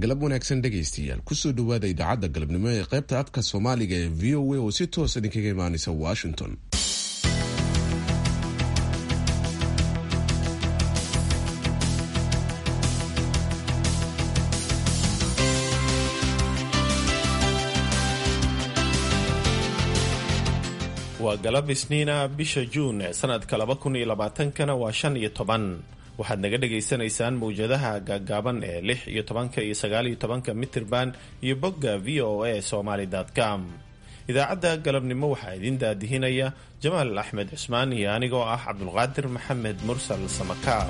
galab wanaagsan dhegaystayaal kusoo dhawaada idaacadda galabnimo ee qaybta afka soomaaliga ee v o a oo si toos idinkaga imaanaysa washington. waa galab isniina bisha juun ee sanadka 2020kana waa 15. waxaad naga dhagaysanaysaan mawjadaha gaagaaban ee 6 iyo 10 iyo 9 iyo 10 mitirban iyo bogga voasomali.com. idaacadda galabnimo waxaa idin daadihinaya Jamaal Axmed Cusmaan iyo anigoo ah Cabdulqaadir Maxamed Mursal Samakaar.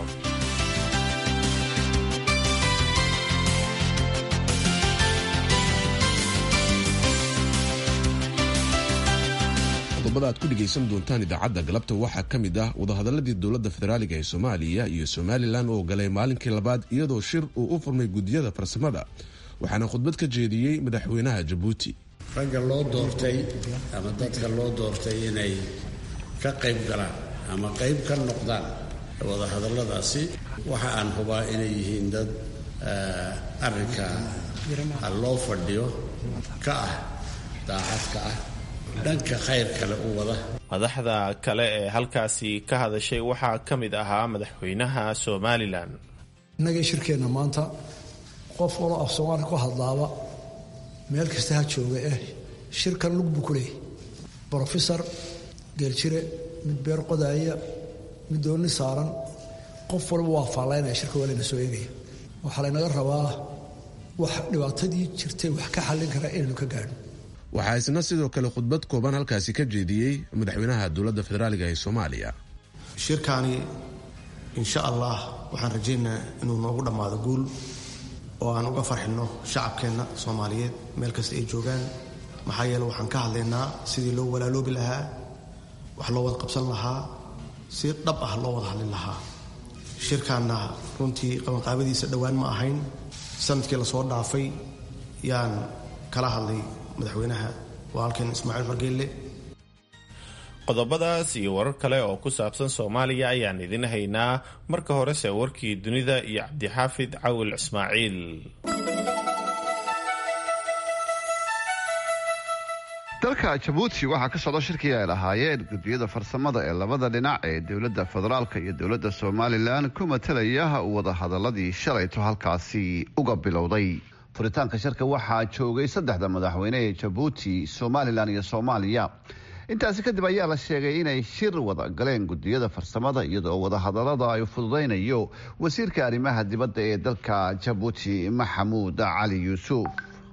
qodobada aad ku dhegaysan doontaan idaacadda galabta waxaa ka mid ah wadahadaladii dowladda federaaliga ee Soomaaliya iyo Somaliland oo galay maalinkii labaad iyadoo shir uu u furmay gudiyada farsamada, waxaana khudbad ka jeediyey madaxweynaha Jabuuti. ragga loo doortay ama dadka loo doortay inay ka qayb galaan ama qayb ka noqdaan wadahadaladaasi waxa aan hubaa inay yihiin dad arrinka loo fadhiyo ka ah daacad ka ah dhanka khayr kale u wada. madaxda kale ee halkaasi ka hadashay waxaa ka mid ahaa madaxweynaha Somaliland. inagii shirkeenna maanta qof waloo af Soomaali ku hadlaaba meel kasta ha jooga shirkan lug buu ku leeyahay. Professor Geeljire, mid beer qodaaya, mid dooni saaran, qof walba waa faalaynaya shirka walina soo eegaya. waxaa laynaga rabaa wax dhibaatadii jirtay wax ka xallin kara inaynu ka gaadhno. waxaa isna sidoo kale khudbad kooban halkaasi ka jeediyey madaxweynaha dowladda federaaliga ee Soomaaliya. shirkaani insha Allah waxaan rajaynayaa inuu noogu dhammaado guul oo aan uga farxino shacabkeena Soomaaliyeed meel kasta ay joogaan. maxaa yeelay waxaan ka hadlaynaa sidii loo walaaloobi lahaa, wax loo wada qabsan lahaa, si dhab ah loo wada hadlin lahaa. shirkaana runtii qabanqaabadiisa dhowaan ma ahayn, sanadkii la soo dhaafay yaan kala hadlay madaxweynaha walaalkeen Ismaaciil Margeelle. qodobadaas iyo warar kale oo ku saabsan Soomaaliya ayaan idin haynaa. marka horese warkii dunida iyo Cabdixaafid Cawil Ismaaciil. dalka Jabuuti waxaa ka socda shirkii ay lahaayeen gudiyada farsamada ee labada dhinac ee dowladda federaalka iyo dowladda Somaliland ku matalaya wada hadaladii shalayto halkaasi uga bilowday. furitaanka shirka waxaa joogay saddexda madaxweyne ee Jabuuti, Somaliland iyo Soomaaliya. intaasi kadib ayaa la sheegay inay shir wada galeen gudiyada farsamada iyadoo wada hadalada ay fududeynayo wasiirka arrimaha dibadda ee dalka Jabuuti Maxamuud Cali Yuusuf.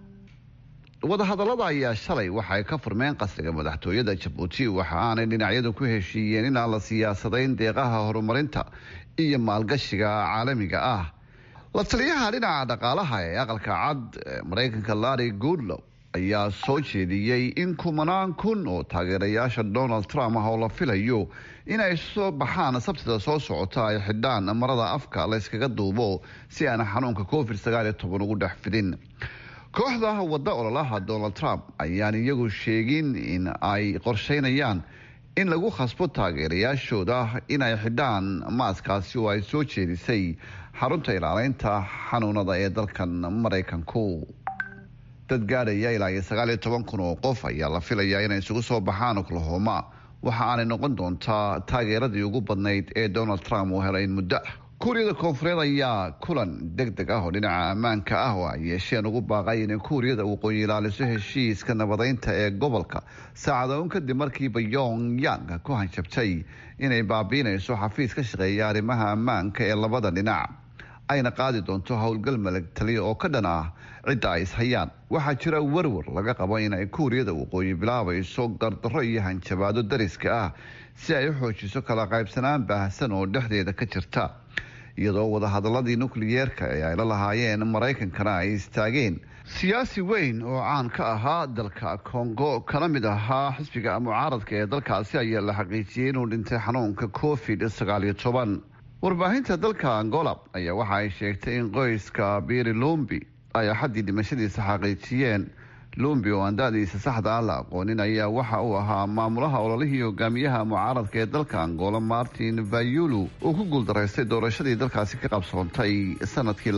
wada hadalada ayaa shalay waxay ka furmeen qasriga madaxtooyada Jabuuti, waxa aanay dhinacyadu ku heshiiyeen in aan la siyaasadayn deeqaha horumarinta iyo maalgashiga caalamiga ah. la taliyaha dhinaca dhaqaalaha ee aqalka cad Mareykanka Larry Kudlow ayaa soo jeediyey in kumanaan kun oo taageerayaasha Donald Trump ah oo la filayo inay soo baxaan sabtida soo socota ay xidhaan marada afka la iskaga duubo si aan xanuunka COVID-19 ugu dhex fidin. kooxda wadda ololaha Donald Trump ayaan iyagu sheegin in ay qorsheynayaan in lagu khasbo taageerayaashooda inay xidhaan maaskaasi oo ay soo jeedisay xarunta ilaalinta xanuunada ee dalkan Mareykanku. dad gaadhaya ilaa 19,000 oo qof ayaa la filayaa inay isugu soo baxaan Oklahoma, waxa aanay noqon doontaa taageeradii ugu badnayd ee Donald Trump uu helay muddo. kuuriyada koonfureed ayaa kulan degdeg ah oo dhinaca ammaanka ah oo ay yeesheen ugu baaqay inay kuuriyada waqooyi ilaaliso heshiiska nabadeynta ee gobolka saacadoon kadib markii Pyongyang ku hanjabtay inay baabiinayso xafiis ka shaqeeya arrimaha ammaanka ee labada dhinac, ayna qaadi doonto howlgal milatari oo ka dhan ah cidda ay ishayaan. waxaa jira warwar laga qabo inay kuuriyada waqooyi bilaabayso gardarro iyo hanjabaado dariska ah si ay u xoojiso kala qaybsanaan baahsan oo dhexdeeda ka jirta, iyadoo wadahadaladii nukliyeerka ee ay la lahaayeen Mareykankana ay istaageen. siyaasi weyn oo caan ka ahaa dalka Congo kana mid ahaa xisbiga mucaaradka ee dalkaasi ayaa la xaqiijiyey inuu dhintay xanuunka COVID-19. warbaahinta dalka Angola ayaa waxa ay sheegtay in qoyska Biri Lumbi ay xaddi dhimashadiisa xaqiijiyeen lumbi oo aan da-diisa saxda ah la aqoonin ayaa waxa uu ahaa maamulaha ololihii hogaamiyaha mucaaradka ee dalka angola martin fayulu uu ku guuldaraystay doorashadii dalkaasi ka qabsoontay sanadkii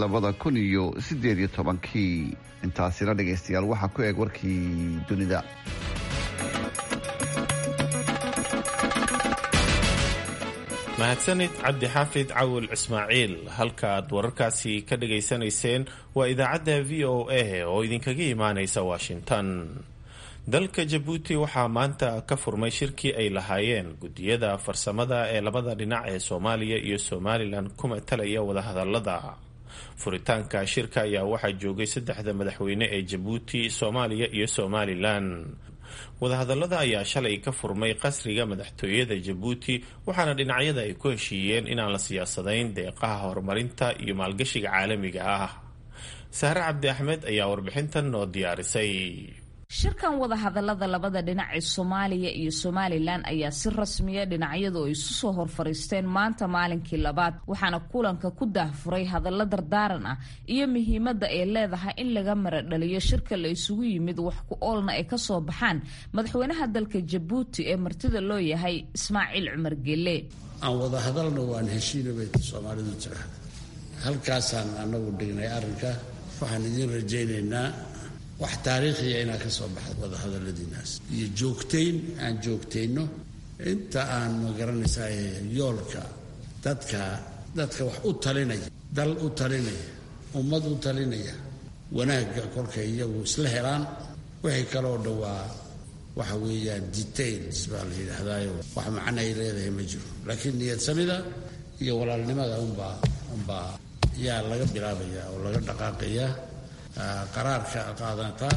2018 intaasina dhegaystayaal waxaa ku eeg warkii dunida. mahadsanid cabdixaafid cawil ismaaciil. halka aad wararkaasi ka dhagaysanayseen waa idaacadda v o a oo idinkaga imaanaysa washington. dalka jabuuti waxaa maanta ka furmay shirkii ay lahaayeen gudiyada farsamada ee labada dhinac ee soomaaliya iyo somalilan ku matalaya wadahadalada. furitaanka shirka ayaa waxaa joogay 3 madaxweyne ee jabuuti, soomaaliya iyo somalilan. wadahadalada ayaa shalay ka furmay qasriga madaxtooyada jabuuti, waxaana dhinacyada ay ku heshiiyeen inaan la siyaasadayn deeqaha horumarinta iyo maalgashiga caalamiga ah. saare cabdi axmed ayaa warbixintan noo diyaarisay. shirkan wadahadalada labada dhinac ee Soomaaliya iyo Somaliland ayaa si rasmiya dhinacyadu ay isu soo horfariisteen maanta maalinkii labaad, waxaana kulanka ku daahfuray hadallo dardaaran ah iyo muhiimadda ay leedahay in laga maradhaliyo shirka la isugu yimid wax ku oolna ay ka soo baxaan madaxweynaha dalka Jabuuti ee martida loo yahay Ismaaciil Cumar Gelle. aan wadahadalna waan heshiina bay Soomaalidu tiraahdo. halkaasaan anagu dhignay arrinka, waxaan idin rajaynaynaa wax taariikhiya inaa ka soo baxda wadahadaladiinaas iyo joogtayn aan joogtayno inta aan magaranaysaa yoolka dadka wax u talinaya, dal u talinaya, ummad u talinaya, wanaagga kolkay iyagu isla helaan. wixii kaloo dhawaa waxa weeyaan details baa la yidhaahdaayo wax macno ay leedahay ma jiro, laakiin niyad samida iyo walaalnimada unbaa yaa laga bilaabaya oo laga dhaqaaqaya. qaraarka qaadataan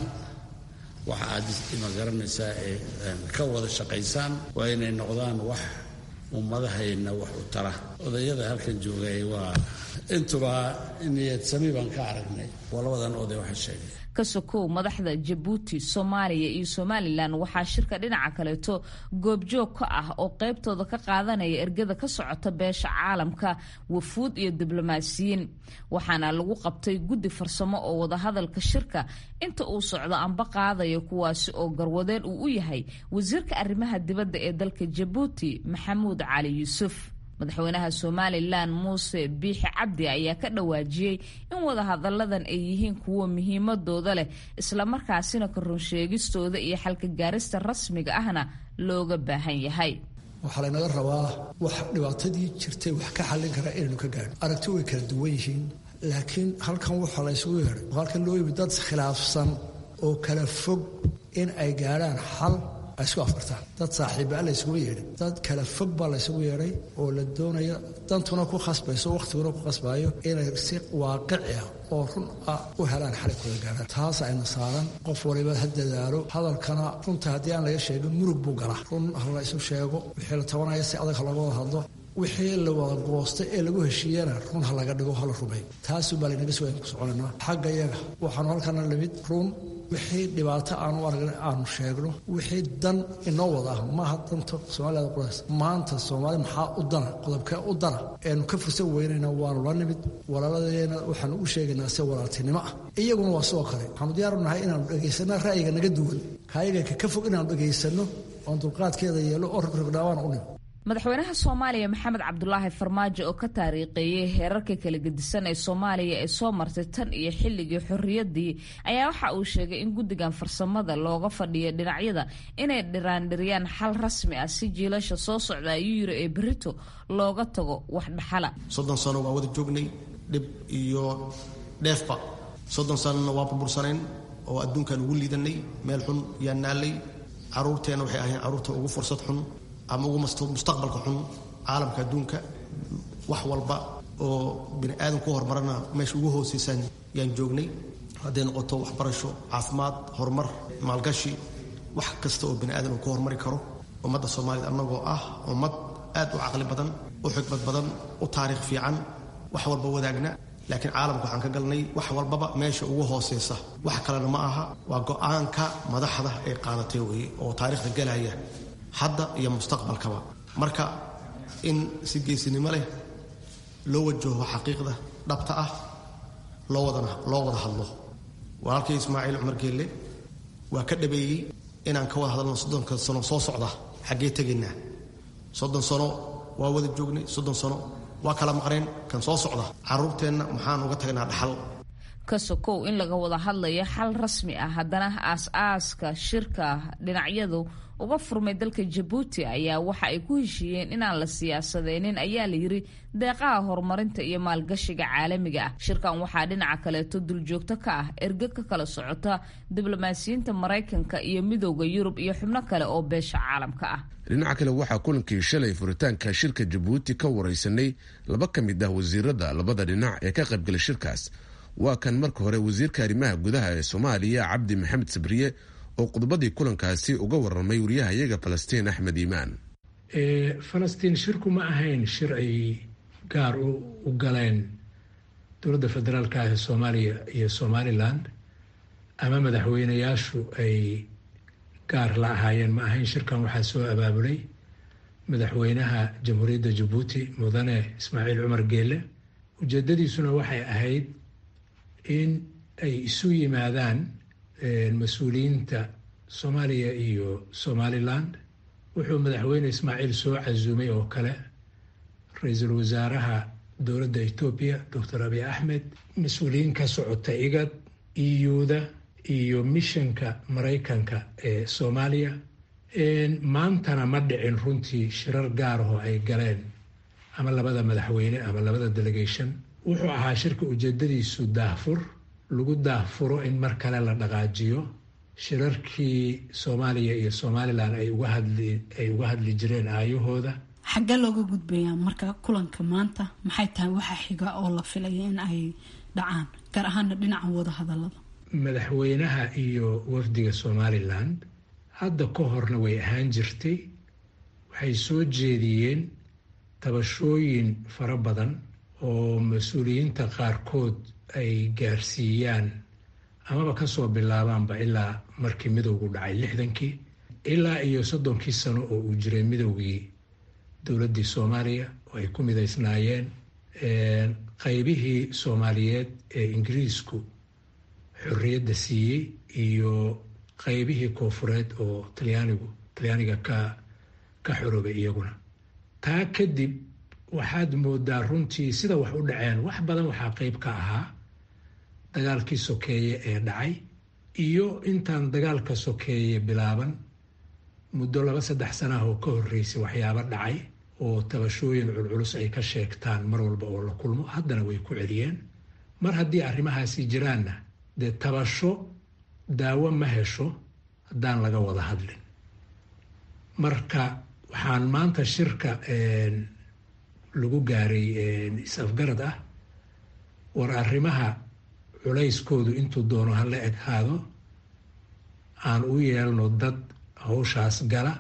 waxa aad ima garanaysaa ee ka wada shaqaysaan waa inay noqdaan wax ummadahayna wax u tara. odayada halkan joogay waa intuba niyad sami baan ka aragnay, walabadan oday waxa sheegay ka sokow madaxda Jabuuti, Soomaaliya iyo Somaliland waxaa shirka dhinaca kaleeto goobjoog ka ah oo qaybtooda ka qaadanaya ergada ka socota beesha caalamka, wafuud iyo diblomaasiyiin. waxaana lagu qabtay guddi farsamo oo wadahadalka shirka inta uu socdo anba qaadaya, kuwaasi oo garwadeen uu u yahay wasiirka arrimaha dibadda ee dalka Jabuuti Maxamuud Cali Yuusuf. madaxweynaha Somaliland Muuse Biixi Cabdi ayaa ka dhawaajiyay in wadahadaladan ay yihiin kuwo muhiimadooda leh, isla markaasina ka run sheegistooda iyo xalka gaarista rasmiga ahna looga baahan yahay. waxaa laynaga rabaa wax dhibaatadii jirtay wax ka xallin kara inaynu ka gaadho. aragti way kala duwan yihiin, laakiin halkan waxaa la isugu yeedhay, halkan loo yimid dad khilaafsan oo kala fog in ay gaadhaan xal ay isku afartaan. dad saaxiiba la isugu yeedhay, dad kala fog baa la isugu yeedhay oo la doonaya dantuna ku khasbayso, wakhtiguna ku khasbayo inay si waaqici ah oo run ah u helaan xalay kula gaadhaan. taas ayna saaran qof waliba ha dadaalo. hadalkana runta haddii aan laga sheegin murug buu galaa. run ha la isu sheego, wixii la tabanaya si adag ha looga wada hadlo, wixii la wada goostay ee lagu heshiiyana run ha laga dhigo, ha la rumeeyo. taasuu baa laynaga soo ku soconanaa. xagga iyaga waxaanu halkana limid run, wixii dhibaato aanu aragna aanu sheegno, wixii dan inoo wada ah maaha danta Soomaalida quraas. maanta Soomaali maxaa u dana, qodobkee u dana eenu ka fursan weynayna waanu la nimid. walaaladeena waxaanu u sheegaynaa si walaaltinimo ah, iyaguna waa sidoo kale. waxaanu diyaar u nahay inaanu dhegaysanno ra'yiga naga duwan, kaayaga ka fog inaanu dhegaysanno oon dulqaadkeeda yeelo oo rogrogdhaawaan u nimid. madaxweynaha Soomaaliya Maxamed Cabdulaahi Farmaajo oo ka taariiqeeyay heerarka kala gedisan ee Soomaaliya ee soo martay tan iyo xilligii xorriyadii ayaa waxa uu sheegay in guddigan farsamada looga fadhiyo dhinacyada inay dhiraandhiriyaan xal rasmi ah si jiilasha soo socda ayuu yiri ee berito looga tago wax dhaxala. 30 sano waa wada joognay dhib iyo dheefba. 30 sanana waa burbursanayn oo adduunkan ugu liidanay, meel xun yaa naalay. caruurteena waxay ahayn caruurta ugu fursad xun ama ugu mustaqbalka xun caalamka adduunka. wax walba oo bini aadan ku horumarana meesha ugu hooseysan yaan joognay, hadday noqoto waxbarasho, caafimaad, horumar, maalgashi, wax kasta oo bini aadan uu ku horumari karo. ummadda Soomaalida annagoo ah ummad aad u caqli badan, u xikmad badan, u taariikh fiican, wax walba wadaagna, laakiin caalamka waxaan ka galnay wax walbaba meesha ugu hooseysa. wax kalena ma aha, waa go'aanka madaxda ay qaadatay weeye oo taariikhda galaya hadda iyo mustaqbalkaba. marka in si geesinimo leh loo wajaho xaqiiqda dhabta ah, loo wada hadlo. walaalkay Ismaaciil Cumar Gelle waa ka dhabeeyey inaan ka wada hadalno 30 sano soo socda xaggee tegaynaa 30 sano waa wada joognay 30 sano waa kala maqneen kan soo socda carruurteenna maxaan uga tagnaa dhaxal ka sokow in laga wada hadlayo xal rasmi ah haddana aas-aaska shirka dhinacyadu uga furmay dalka Jabuuti ayaa waxa ay ku heshiiyeen inaan la siyaasadeynin ayaa la yiri deeqaha horumarinta iyo maalgashiga caalamiga ah. Shirkan waxaa dhinaca kaleeto duljoogto ka ah erga ka kala socota diblomaasiyiinta Mareykanka iyo Midowga Yurub iyo xubno kale oo beesha caalamka ah. dhinaca kale waxaa kulankii shalay furitaanka shirka Jabuuti ka wareysanay laba ka mid ah wasiirada labada dhinac ee ka qaybgalay shirkaas. waa kan marka hore wasiirka arrimaha gudaha ee Soomaaliya Cabdi Maxamed Sabriye oo qodobadii kulankaasi uga warramay wariyahayaga Falastiin Axmed Iimaan. Falastiin shirku ma ahayn shir ay gaar u galeen dowladda federaalka ee Soomaaliya iyo Somaliland ama madaxweynayaashu ay gaar la ahaayeen. ma ahayn shirkan waxaa soo abaabulay madaxweynaha jamhuuriyadda Jabuuti mudane Ismaaciil Cumar Geele. ujeedadiisuna waxay ahayd in ay isu yimaadaan mas-uuliyiinta Soomaaliya iyo Somaliland. wuxuu madaxweyne Ismaaciil soo casuumay oo kale ra-iisul wasaaraha dowladda Ethiopia Dr. Abiy Ahmed, mas-uuliyiin ka socota IGAD, EUda iyo mishanka Mareykanka ee Soomaaliya. maantana ma dhicin runtii shirar gaar ah oo ay galeen ama labada madaxweyne ama labada delegation. wuxuu ahaa shirka ujeedadiisu daahfur lagu daahfuro in mar kale la dhaqaajiyo shirarkii Soomaaliya iyo Somaliland ay uga hadli jireen aayahooda. xagga looga gudbayaa marka kulanka maanta maxay tahay waxa xiga oo la filayo in ay dhacaan gaar ahaan dhinaca wada hadallada? madaxweynaha iyo wafdiga Somaliland hadda ka horna way ahaan jirtay, waxay soo jeediyeen tabashooyin fara badan oo mas-uuliyiinta qaarkood ay gaarsiiyaan amaba kasoo bilaabaanba ilaa markii midowgu dhacay 60kii ilaa iyo 30kii sano oo uu jiray midowgii dowladdii Soomaaliya oo ay ku midaysnaayeen qaybihii Soomaaliyeed ee Ingiriisku xorriyadda siiyey iyo qaybihii koofureed oo Talyaaniga ka xoroobay iyaguna. taa kadib waxaad moodaa runtii sida wax u dhaceen wax badan waxaa qayb ka ahaa dagaalkii sokeeye ee dhacay iyo intaan dagaalka sokeeye bilaaban muddo 2-3 sano oo ka horreysay waxyaabo dhacay oo tabashooyin culculus ay ka sheegtaan mar walba oo la kulmo. haddana way ku celiyeen. mar haddii arrimahaasi jiraanna dee tabasho daawo ma hesho haddaan laga wada hadlin. marka waxaan maanta shirka lagu gaaray is-afgarad ah war arrimaha culayskoodu intuu doono hala eghaado aan u yeelno dad hawshaas gala,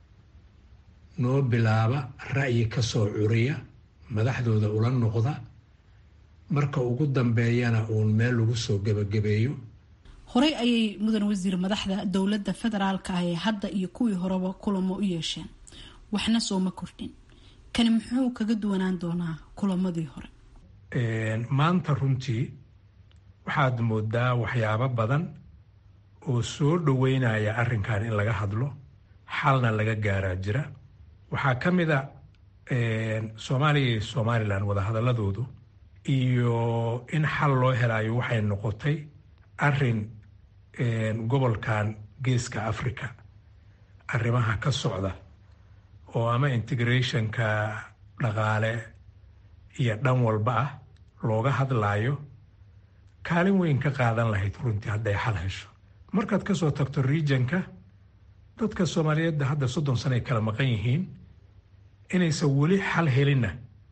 noo bilaaba, ra'yi ka soo curiya, madaxdooda ula noqda, marka ugu dambeeyana uun meel lagu soo gebagabeeyo. horey ayay mudan wasiir madaxda dowladda federaalka ah ee hadda iyo kuwii horeba kulamo u yeesheen, waxna soo ma kordhin. kani muxuu kaga duwanaan doonaa kulamadii hore? maanta runtii waxaad moodaa waxyaabo badan oo soo dhaweynaya arrinkan in laga hadlo, xalna laga gaaraa jira. waxaa ka mid a Soomaaliya iyo Somaliland wada hadalladoodu iyo in xal loo helayo waxay noqotay arrin gobolkan geeska Africa arrimaha ka socda oo ama integrationka dhaqaale iyo dhan walba ah looga hadlayo kaalin weyn ka qaadan lahayd runtii hadday xal hesho. markaad kasoo tagto regionka, dadka Soomaaliyeed hadda 30 sano ay kala maqan yihiin, inaysan weli xal helinna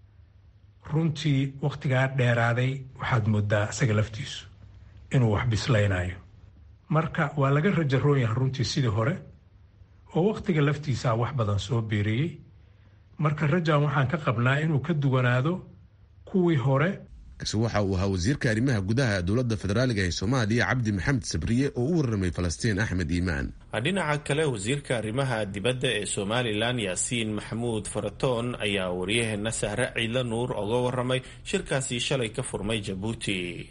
runtii waqtigaa dheeraaday waxaad moodaa isaga laftiisu inuu wax bislaynayo. marka waa laga rajaroon yahay runtii sidii hore oo waqtiga laftiisa wax badan soo beeriyey. marka rajaan waxaan ka qabnaa inuu ka duwanaado kuwii hore. waxa uu ahaa wasiirka arrimaha gudaha dowladda federaaliga ee Soomaaliya Cabdi Maxamed Sabriye oo u warramay Falastiin Axmed Iimaan. dhinaca kale wasiirka arrimaha dibadda ee Somaliland Yaasiin Maxamuud Faratoon ayaa wariyaheena Sahre Ciidla Nuur uga warramay shirkaasi shalay ka furmay Jabuuti.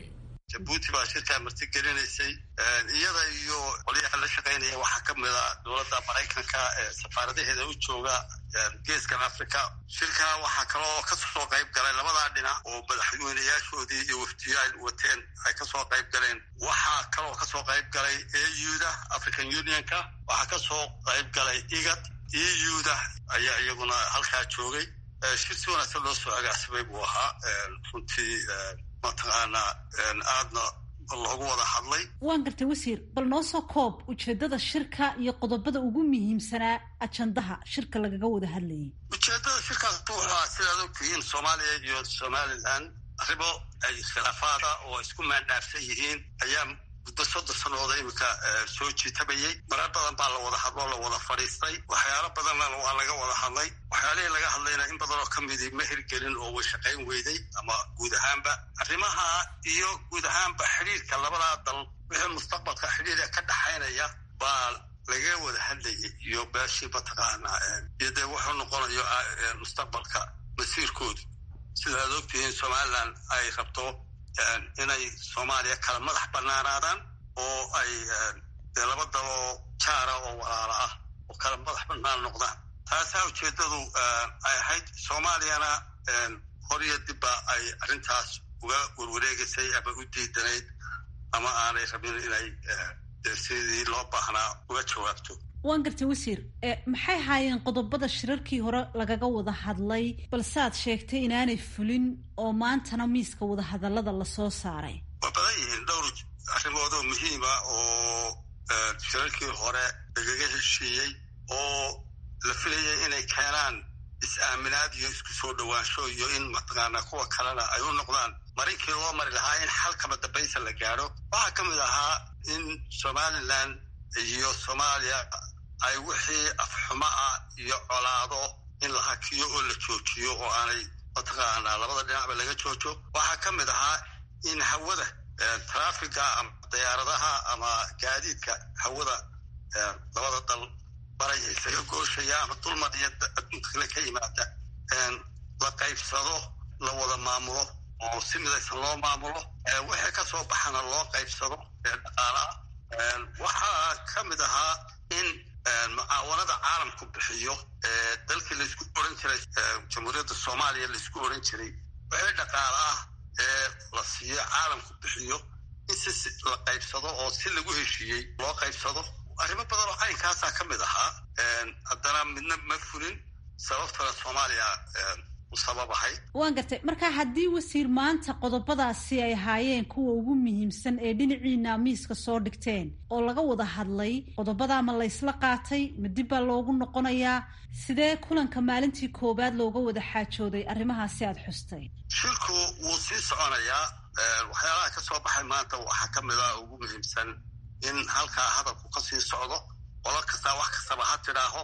jabuuti baa shirkaa martigelinaysay iyada iyo qolyaha la shaqaynaya waxaa ka mid a dowladda maraykanka ee safaaradaheeda u jooga geeskan africa shirkaa waxaa kaloo kasoo qayb galay labadaa dhinac oo madaxweynayaashoodii iyo wafdiyaal wateen ay kasoo qayb galeen. waxaa kaloo kasoo qayb galay AU-da African Unionka, waxaa kasoo qayb galay IGAD, EU-da ayaa iyaguna halkaa joogay. shir si wanaagsan loo soo agaasimay buu ahaa runtii mataqaana aadna loogu wada hadlay. waan gartay wasiir, bal noo soo koob ujeedada shirka iyo qodobada ugu muhiimsanaa ajandaha shirka lagaga wada hadlayay. ujeedada shirkaas wuxuu sidaad ogtihiin Soomaaliya iyo Somaliland arrimo ay khilaafaada oo isku maandhaafsan yihiin ayaa muddo 30 sannadood imika soo jiitabayay. marar badan baa la wada hadlo, la wada fadhiistay, waxyaalo badanna waa laga wada hadlay. waxyaalihii laga hadlayna in badan oo ka midii ma hirgelin oo way shaqayn weyday ama guud ahaanba arrimaha iyo guud ahaanba xiriirka labadaa dal wixii mustaqbalka xiriirka ka dhaxaynaya baa laga wada hadlayay iyo beeshii mataqaana iyo dee wuxuu noqonayo mustaqbalka masiirkoodu. sidaad ogtihiin Somaliland ay rabto inay Soomaaliya kala madax banaanaadaan oo ay laba daloo jaara oo walaala ah oo kala madax banaan noqdaan. taasaa ujeedadu ay ahayd. Soomaaliyana horiyo dibba ay arrintaas uga warwareegaysay ama u diidanayd ama aanay rabin inay sidii loo baahnaa uga jawaabto. waan gartay wasiir, maxay haayeen qodobada shirarkii hore lagaga wada hadlay balse aad sheegtay inaanay fulin oo maantana miiska wada hadallada lasoo saaray? waa badan yihiin dhowr arrimoodoo muhiima oo shirarkii hore lagaga heshiiyey oo la filayay inay keenaan is-aaminaad iyo isku soo dhowaansho iyo in mataqaana kuwa kalena ay u noqdaan marinkii loo mari lahaa in xalkama dambaysa la gaadho. waxaa ka mid ahaa in Somaliland iyo Soomaaliya ay wixii afxumo ah iyo colaado in la hakiyo oo la joojiyo oo aanay mataqaana labada dhinacba laga joojo. waxaa ka mid ahaa in hawada traafiga ama diyaaradaha ama gaadiidka hawada labada dal baray isaga gooshaya ama dulmar iyo adduunka kale ka yimaada la qaybsado, la wada maamulo oo si midaysan loo maamulo. wixii ka soo baxana loo qaybsado dhaqaalaha. waxaa ka mid ahaa in mucaawanada caalamku bixiyo dalkii laisku oran jiray jamhuuriyadda Soomaaliya laisku oran jiray wixii dhaqaale ah la siiyo caalamku bixiyo in si la qaybsado oo si lagu heshiiyey loo qaybsado. arrimo badan oo caynkaasaa ka mid ahaa. haddana midna ma fulin, sababtana Soomaaliya u sababahay. waan gartay. marka haddii wasiir maanta qodobadaasi ay ahaayeen kuwa ugu muhiimsan ee dhinaciina miiska soo dhigteen oo laga wada hadlay, qodobadaa ma laysla qaatay, ma dib baa loogu noqonayaa? sidee kulanka maalintii koowaad looga wada xaajooday arrimahaasi aad xustay? shirku wuu sii soconayaa. waxyaalaha ka soo baxay maanta waxaa ka mid ah ugu muhiimsan in halkaa hadalku ka sii socdo. qolo kastaa wax kastaba ha tidhaaho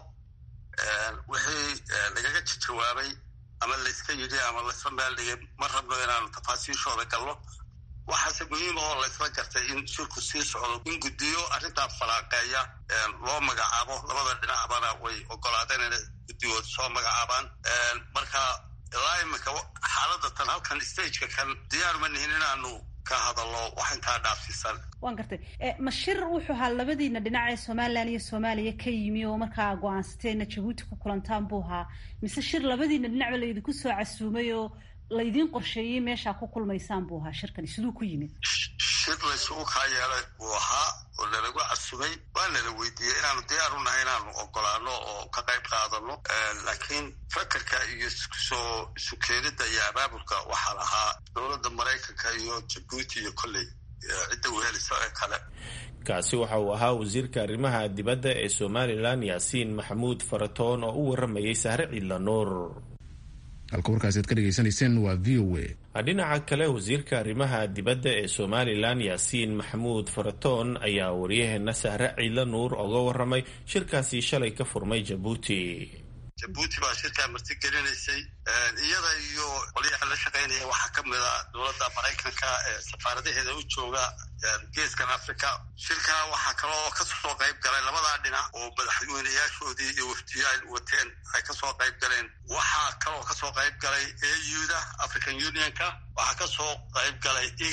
wixii lagaga jawaabay ama layska yidhi ama laysla meeldhigay ma rabno inaanu tafaasiishooda galno. waxaase muhiima oo laysla gartay in shirku sii socdo, in guddiyo arrintaa falaaqeeya loo magacaabo. labada dhinacbana way ogolaadeen inay guddigooda soo magacaabaan. marka ilaa imika xaaladda tan halkan stageka kan diyaar ma nihin inaanu ka hadallo wax intaa dhaafsiisan. waan gartay. ma shir wuxuu ahaa labadiina dhinac ee Somaliland iyo Soomaaliya ka yimi oo markaa go'aansateena Jabuuti ku kulantaan buu ahaa, mise shir labadiina dhinacba laydinku soo casuumay oo laydin qorsheeyey meeshaa ku kulmaysaan buu ahaa? shirkani siduu ku yimid? shir laysugu kaa yeelay buu ahaa oo lalagu casumay. waa lala weydiiyey inaanu diyaar u nahay inaanu ogolaano oo ka qayb qaadano. laakiin fakarka iyo isu keenida iyo abaabulka waxaa lahaa dowladda Maraykanka iyo Jabuuti iyo kolley cidda wehelisa ee kale. kaasi waxa uu ahaa wasiirka arrimaha dibadda ee Somaliland Yaasiin Maxamuud Faratoon oo u waramayay Sahre Ciidla Nuur. halka warkaasi aad ka dhegaysanayseen waa VOA. dhinaca kale wasiirka arrimaha dibadda ee Somaliland Yaasiin Maxamuud Faratoon ayaa wariyaheena Sahre Ciidla Nuur uga waramay shirkaasi shalay ka furmay Jabuuti. Jabuuti baa shirkaa martigelinaysay iyada iyo qolyaha la shaqaynaya waxaa ka mid ah dowladda Maraykanka ee safaaradaheeda u jooga geeskan Africa. shirkaa waxaa kaloo ka soo qayb galay labadaa dhinac oo madaxweynayaashoodii iyo wafdiyaal wateen ay ka soo qayb galeen. waxaa kaloo ka soo qayb galay AU-da African Unionka, waxaa ka soo qayb galay IGAD,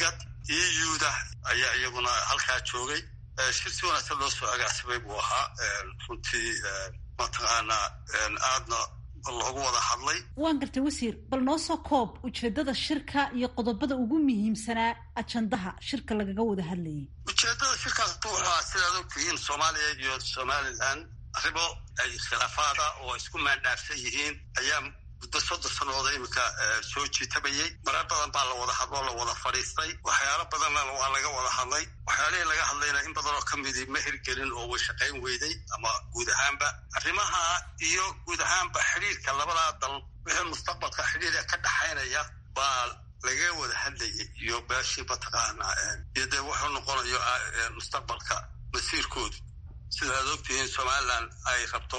EUda ayaa iyaguna halkaa joogay. Shir si wanaagsan loo soo agaasimay buu ahaa. Runtii mataqaanaa aadna loogu wada hadlay. Waan gartay wasiir, bal noo soo koob ujeedada shirka iyo qodobada ugu muhiimsanaa ajandaha shirka lagaga wada hadlayay. Ujeedada shirkaas waxaa sidaad ogtihiin Soomaaliya iyo Somaliland arrimo ay khilaafaada oo isku maandhaafsan yihiin ayaa muddo 30 sannadood imika soo jiitabayay. Marar badan baa la wada hadlo, la wada fadhiistay. Waxyaalo badanna waa laga wada hadlay. Waxyaalihii laga hadlayna in badan oo ka midii ma hirgelin oo way shaqayn weyday ama guud ahaanba arrimaha iyo guud ahaanba xiriirka labada dal wixii mustaqbalka xiriirka ka dhaxaynaya baa laga wada hadlayay iyo baashii mataqaanaa iyo dee wuxuu noqonayo mustaqbalka masiirkoodu. Sidaad ogtihiin Somaliland ay rabto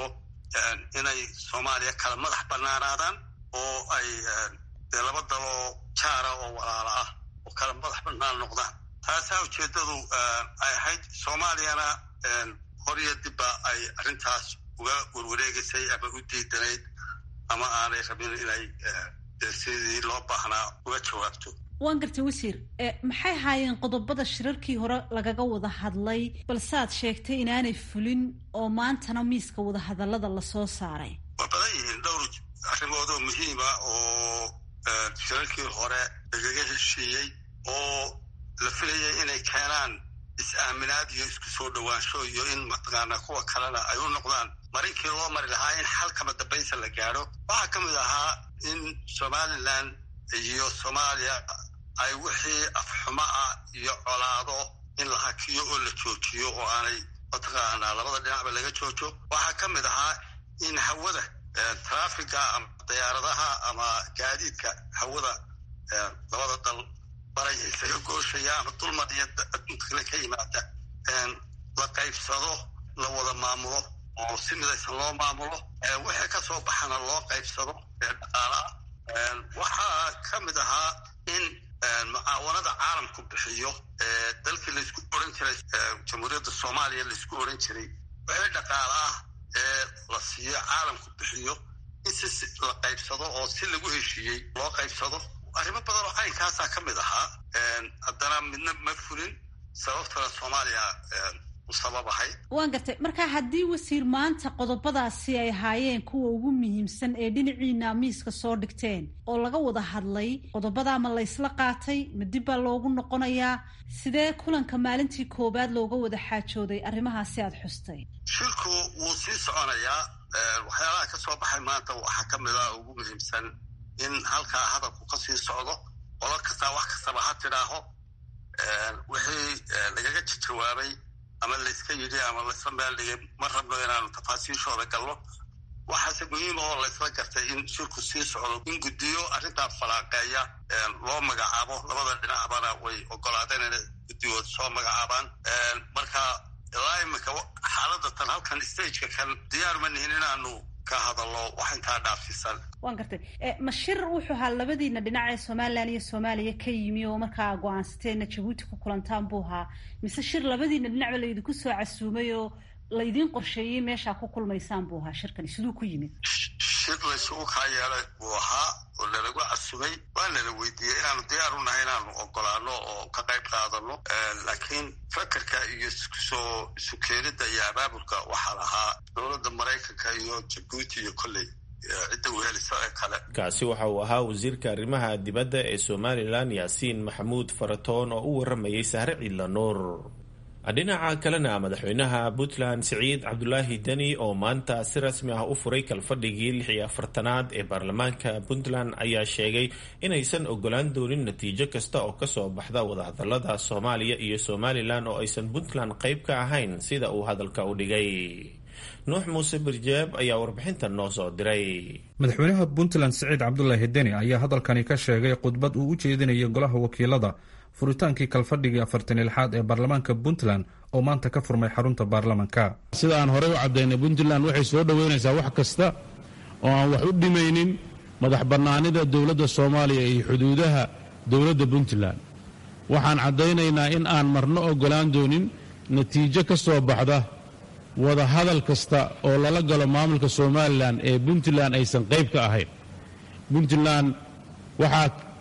inay Soomaaliya kala madax bannaanaadaan oo ay laba daloo jaara oo walaala ah oo kala madax bannaan noqdaan. Taasaa ujeedadu ay ahayd. Soomaaliyana hor iyo dibba ay arrintaas uga warwareegaysay ama u diidanayd ama aanay rabin inay sidii loo baahnaa uga jawaabto. Waan gartay wasiir, maxay haayeen qodobada shirarkii hore lagaga wada hadlay balse aad sheegtay inaanay fulin oo maantana miiska wada hadallada lasoo saaray? Waa badan yihiin dhowr arrimood oo muhiima oo shirarkii hore lagaga heshiiyey oo la filayay inay keenaan is-aaminaad iyo isku soo dhowaansho iyo in mataqaanaa kuwa kalena ay u noqdaan marinkii loo mari lahaa in xal kama dambaysa la gaadho. Waxaa ka mid ahaa in Somaliland iyo Soomaaliya ay wixii afxumo ah iyo colaado in la hakiyo oo la joojiyo oo aanay mataqaanaa labada dhinacba laga joojo. Waxaa ka mid ahaa in hawada traafiga ama diyaaradaha ama gaadiidka hawada labada dal baray isaga gooshaya ama dulmar iyo adduunka kale ka yimaada la qaybsado, la wada maamulo oo si midaysan loo maamulo. Wixii ka soo baxana loo qaybsado dhaqaalaha. Waxaa ka mid ahaa in mucaawanada caalamku bixiyo dalkii laisku oran jiray jamhuuriyadda Soomaaliya laisku oran jiray wixii dhaqaale ah la siiyo caalamku bixiyo in si la qaybsado oo si lagu heshiiyey loo qaybsado. Arrimo badan oo caynkaasaa ka mid ahaa. Haddana midna ma fulin sababtana Soomaaliya usababahay. Waan gartay. Marka haddii wasiir maanta qodobadaasi ay ahaayeen kuwa ugu muhiimsan ee dhinaciina miiska soo dhigteen oo laga wada hadlay, qodobada ma la isla qaatay, ma dib baa loogu noqonayaa? Sidee kulanka maalintii koobaad looga wada xaajooday arrimahaasi aad xustay? Shirku wuu sii soconayaa. Waxyaalaha ka soo baxay maanta waxaa ka mid ah ugu muhiimsan in halkaa hadalku ka sii socdo. Qolo kasta wax kastaba ha tidhaaho wixii lagaga jawaabay ama layska yidhi ama laysla meel dhigay ma rabno inaanu tafaasiishooda galno. waxaase muhiim oo laysla gartay in shirku sii socdo, in guddiyo arrintaa falaaqeeya loo magacaabo. labada dhinacbana way ogolaadeen inay guddigood soo magacaabaan. marka ilaa iminka xaaladda tan halkan stageka kan diyaar ma nihin inaanu ka hadallo wax intaa dhaafsiisan. waan gartay. ma shir wuxuu ahaa labadiina dhinac ee Somaliland iyo Soomaaliya ka yimi oo markaa go'aansateena Djibouti ku kulantaan buu ahaa, mise shir labadiina dhinacba la idinku soo casuumay oo laydin qorsheeyey meeshaa ku kulmaysaan buu ahaa? shirkani siduu ku yimid? shir laysugu kaa yeelay buu ahaa oo lalagu casumay. waa nala weydiiyey inaanu diyaar u nahay inaanu ogolaano oo ka qayb qaadano, laakiin fakarka iyo isu keenida iyo abaabulka waxaa lahaa dowladda Maraykanka iyo Djibouti iyo kolley cidda wehelisa ee kale. kaasi waxa uu ahaa wasiirka arrimaha dibadda ee Somaliland Yaasiin Maxamuud Faratoon oo u waramayay Sahre Ciidla Nuur. dhinaca kalena madaxweynaha Puntland Siciid Cabdulaahi Deni oo maanta si rasmi ah u furay kalfadhigii 46aad ee baarlamaanka Puntland ayaa sheegay inaysan ogolaan doonin natiijo kasta oo kasoo baxda wadahadalada Soomaaliya iyo Somaliland oo aysan Puntland qayb ka ahayn sida uu hadalka u dhigay. Nuux Muuse Birjeeb ayaa warbixintan noo soo diray. madaxweynaha Puntland Siciid Cabdulaahi Deni ayaa hadalkani ka sheegay khudbad uu u jeedinayay golaha wakiilada furitaankii kalfadhigii 46aad ee baarlamaanka Puntland oo maanta ka furmay xarunta baarlamaanka. sida aan horey u cadaynay, Puntland waxay soo dhaweynaysaa wax kasta oo aan wax u dhimaynin madax bannaanida dowladda Soomaaliya iyo xuduudaha dowladda Puntland. waxaan cadaynaynaa in aan marno ogolaan doonin natiijo ka soo baxda wada hadal kasta oo lala galo maamulka Somaliland ee Puntland aysan qayb ka ahayn. Puntland waxaa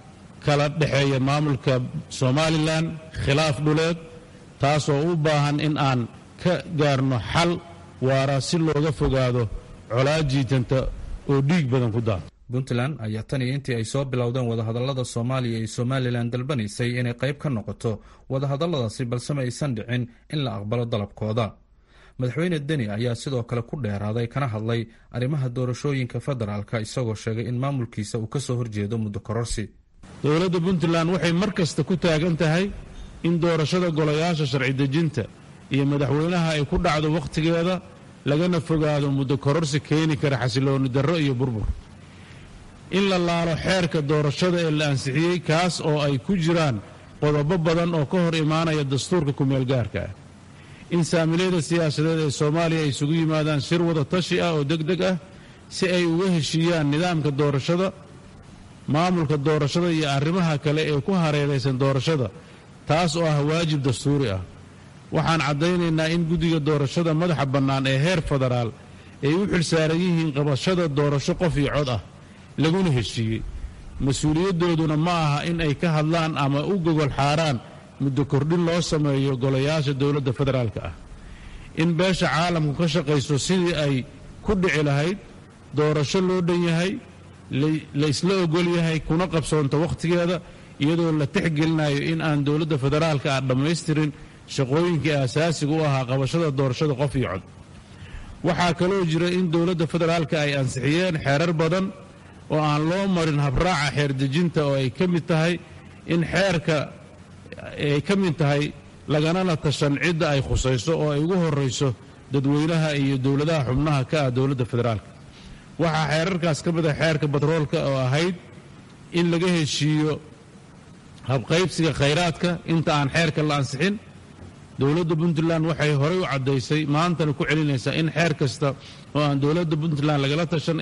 kala dhexeeya maamulka somalilan khilaaf dhuleed taasoo u baahan in aan ka gaarno xal waara si looga fogaado colaad jiitanta oo dhiig badan ku daato. puntland ayaa tan iyo intii ay soo bilowdeen wadahadallada soomaaliya iyo somalilan dalbanaysay inay qayb ka noqoto wadahadalladaasi balse ma aysan dhicin in la aqbalo dalabkooda. madaxweyne deni ayaa sidoo kale ku dheeraaday kana hadlay arrimaha doorashooyinka federaalka isagoo sheegay in maamulkiisa uu ka soo horjeedo muddo kororsi. dowladda puntland waxay mar kasta ku taagan tahay in doorashada golayaasha sharci dejinta iyo madaxweynaha ay ku dhacdo wakhtigeeda lagana fogaado muddo kororsi keeni kara xasilooni darro iyo burbur. in la laalo xeerka doorashada ee la ansixiyey kaas oo ay ku jiraan qodobo badan oo ka hor imaanaya dastuurka ku-meelgaarka ah. in saamilayda siyaasadeed ee soomaaliya ay isugu yimaadaan shir wada tashi ah oo degdeg ah si ay uga heshiiyaan nidaamka doorashada, maamulka doorashada iyo arrimaha kale ee ku hareeraysan doorashada, taas oo ah waajib dastuuri ah. waxaan caddaynaynaa in guddiga doorashada madaxa bannaan ee heer federaal ay u xilsaaran yihiin qabashada doorasho qof iyo cod ah laguna heshiiyey. mas-uuliyadooduna ma aha in ay ka hadlaan ama u gogol xaaraan muddo kordhin loo sameeyo golayaasha dowladda federaalka ah. in beesha caalamku ka shaqayso sidii ay ku dhici lahayd doorasho loo dhan yahay, la isla ogol yahay, kuna qabsoonto wakhtigeeda iyadoo la tixgelinayo in aan dowladda federaalka ah dhammaystirin shaqooyinkii aasaasiga u ahaa qabashada doorashada qof iyo cod. waxaa kaloo jira in dowladda federaalka ay ansixiyeen xeerar badan oo aan loo marin habraaca xeer dejinta oo ay ka mid tahay in xeerka ay ka mid tahay laganana tashan cidda ay khusayso oo ay ugu horrayso dadweynaha iyo dowladaha xubnaha ka ah dowladda federaalka. waxaa xeerarkaas ka mid ah xeerka batroolka oo ahayd in laga heshiiyo habqaybsiga khayraadka inta aan xeerka la ansixin. dowladda puntland waxay horey u caddaysay maantana ku celinaysaa in xeer kasta oo aan dowladda puntland lagala tashan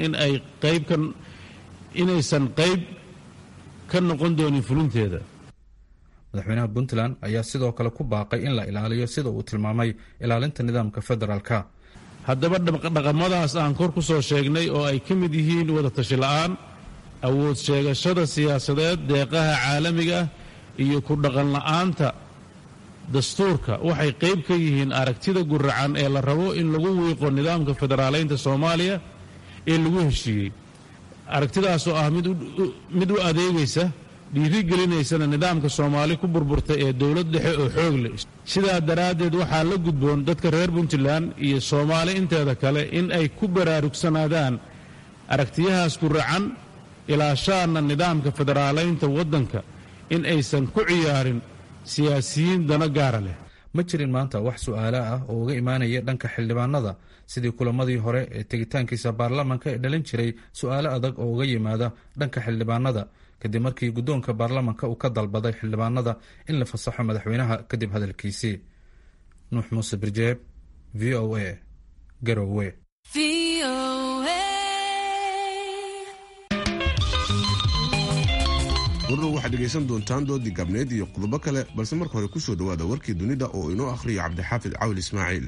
inaysan qayb ka noqon doonin fulinteeda. madaxweynaha puntland ayaa sidoo kale ku baaqay in la ilaaliyo sida uu tilmaamay ilaalinta nidaamka federaalka. haddaba dhaqamadaas aan kor ku soo sheegnay oo ay ka mid yihiin wada tashi la'aan, awood sheegashada siyaasadeed, deeqaha caalamiga ah iyo ku dhaqan la'aanta dastuurka waxay qayb ka yihiin aragtida guracan ee la rabo in lagu wiiqo nidaamka federaaleynta soomaaliya ee lagu heshiiyey. aragtidaasoo ah mid u adeegaysa dhiirigelinaysana nidaamka soomaali ku burburtay ee dowlad dhexe oo xoog leh. sidaa daraaddeed waxaa la gudboon dadka reer puntland iyo soomaali inteeda kale in ay ku baraarugsanaadaan aragtiyahaas guracan, ilaashaana nidaamka federaaleynta waddanka, in aysan ku ciyaarin siyaasiyiin dano gaara leh. ma jirin maanta wax su'aalo ah oo uga imaanaya dhanka xildhibaanada sidii kulamadii hore ee tegitaankiisa baarlamaanka ee dhalin jiray su'aalo adag oo uga yimaada dhanka xildhibaanada kadib markii guddoonka baarlamaanka uu ka dalbaday xildhibaanada in la fasaxo madaxweynaha kadib hadalkiisii. nuux muuse birjeeb, v o a, garowe. warna waxaad dhegaysan doontaan doodii gabneed iyo qodobo kale, balse marka hore ku soo dhowaada warkii dunida oo inoo akhriyo cabdixaafid cawl ismaaciil.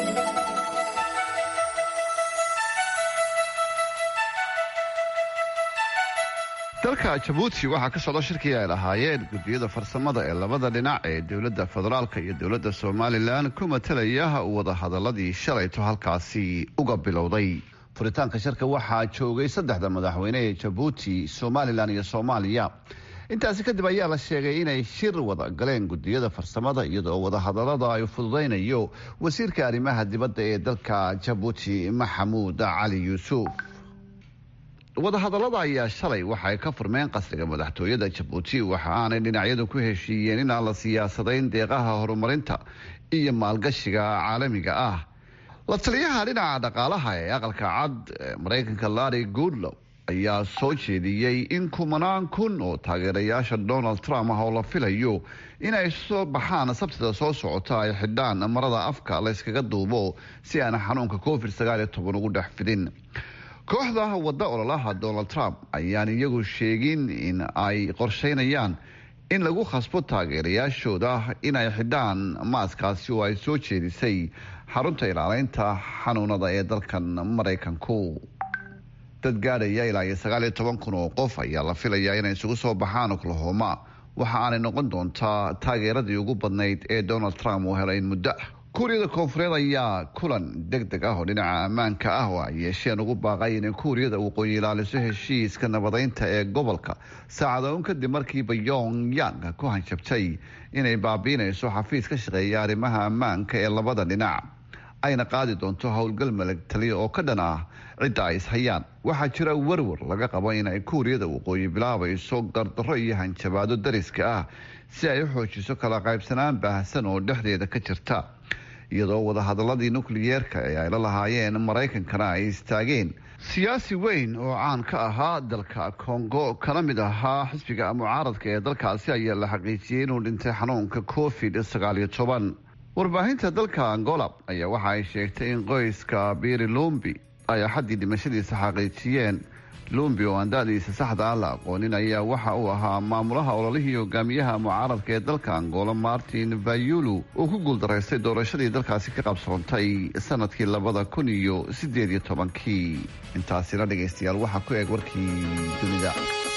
dalka jabuuti waxaa ka socda shirkii ay lahaayeen guddiyada farsamada ee labada dhinac ee dowladda federaalka iyo dowladda somalilan ku matalaya wadahadaladii shalayto halkaasi uga bilowday. furitaanka shirka waxaa joogay saddexda madaxweyne ee jabuuti, somalilan iyo soomaaliya. intaasi kadib ayaa la sheegay inay shir wada galeen guddiyada farsamada iyadoo wadahadalada ay fududaynayo wasiirka arrimaha dibadda ee dalka jabuuti maxamuud cali yuusuf. wadahadalada ayaa shalay waxay ka furmeen qasriga madaxtooyada jabuuti waxa aanay dhinacyadu ku heshiiyeen inaan la siyaasadayn deeqaha horumarinta iyo maalgashiga caalamiga ah. la taliyaha dhinaca dhaqaalaha ee aqalka cad maraykanka Larry Goodlow ayaa soo jeediyey in 10,000 kun oo taageerayaasha Donald Trump ah oo la filayo inay soo baxaan sabtida soo socota ay xidhaan marada afka la iskaga duubo si aan xanuunka COVID-19 ugu dhex fidin. kooxda wadda ololaha Donald Trump ayaan iyagu sheegin in ay qorsheynayaan in lagu khasbo taageerayaashooda inay xidhaan maaskaasi oo ay soo jeedisay xarunta ilaalinta xanuunada ee dalkan Maraykanku. dad gaadhaya ilaa 19,000 oo qof ayaa la filayaa inay isugu soo baxaan Oklahoma. waxa aanay noqon doontaa taageeradii ugu badnayd ee Donald Trump uu helay muddo. Kuuriyada Koonfureed ayaa kulan degdeg ah oo dhinaca ammaanka ah oo ay yeesheen ugu baaqay in Kuuriyada Waqooyi ilaaliso heshiiska nabadeynta ee gobolka saacadoon kadib markii Pyongyang ku hanjabtay inay baabiinayso xafiis ka shaqeeya arrimaha ammaanka ee labada dhinac ayna qaadi doonto howlgal milatari oo ka dhan ah cidda ay ishayaan. waxaa jira warwar laga qabo in ay Kuuriyada Waqooyi bilaabayso gardarro iyo hanjabaado dariska ah si ay u xoojiso kala qaybsanaan baahsan oo dhexdeeda ka jirta, iyadoo wadahadaladii nukliyeerka ee ay la lahaayeen Maraykankana ay istaageen. siyaasi weyn oo caan ka ahaa dalka Kongo kana mid ahaa xisbiga mucaaradka ee dalkaasi ayaa la xaqiijiyey inuu dhintay xanuunka COVID-19. warbaahinta dalka Angola ayaa waxa ay sheegtay in qoyska Biri Lumbi ay xaddii dhimashadiisa xaqiijiyeen. Lumbi oo aan da'diisa saxda ah la aqoonin ayaa waxa uu ahaa maamulaha ololihii hogaamiyaha mucaaradka ee dalka Angola Martin Fayulu oo ku guuldaraystay doorashadii dalkaasi ka qabsoontay sanadkii 2018. intaasina dhegaystayaal waxaa ku eeg warkii dunida.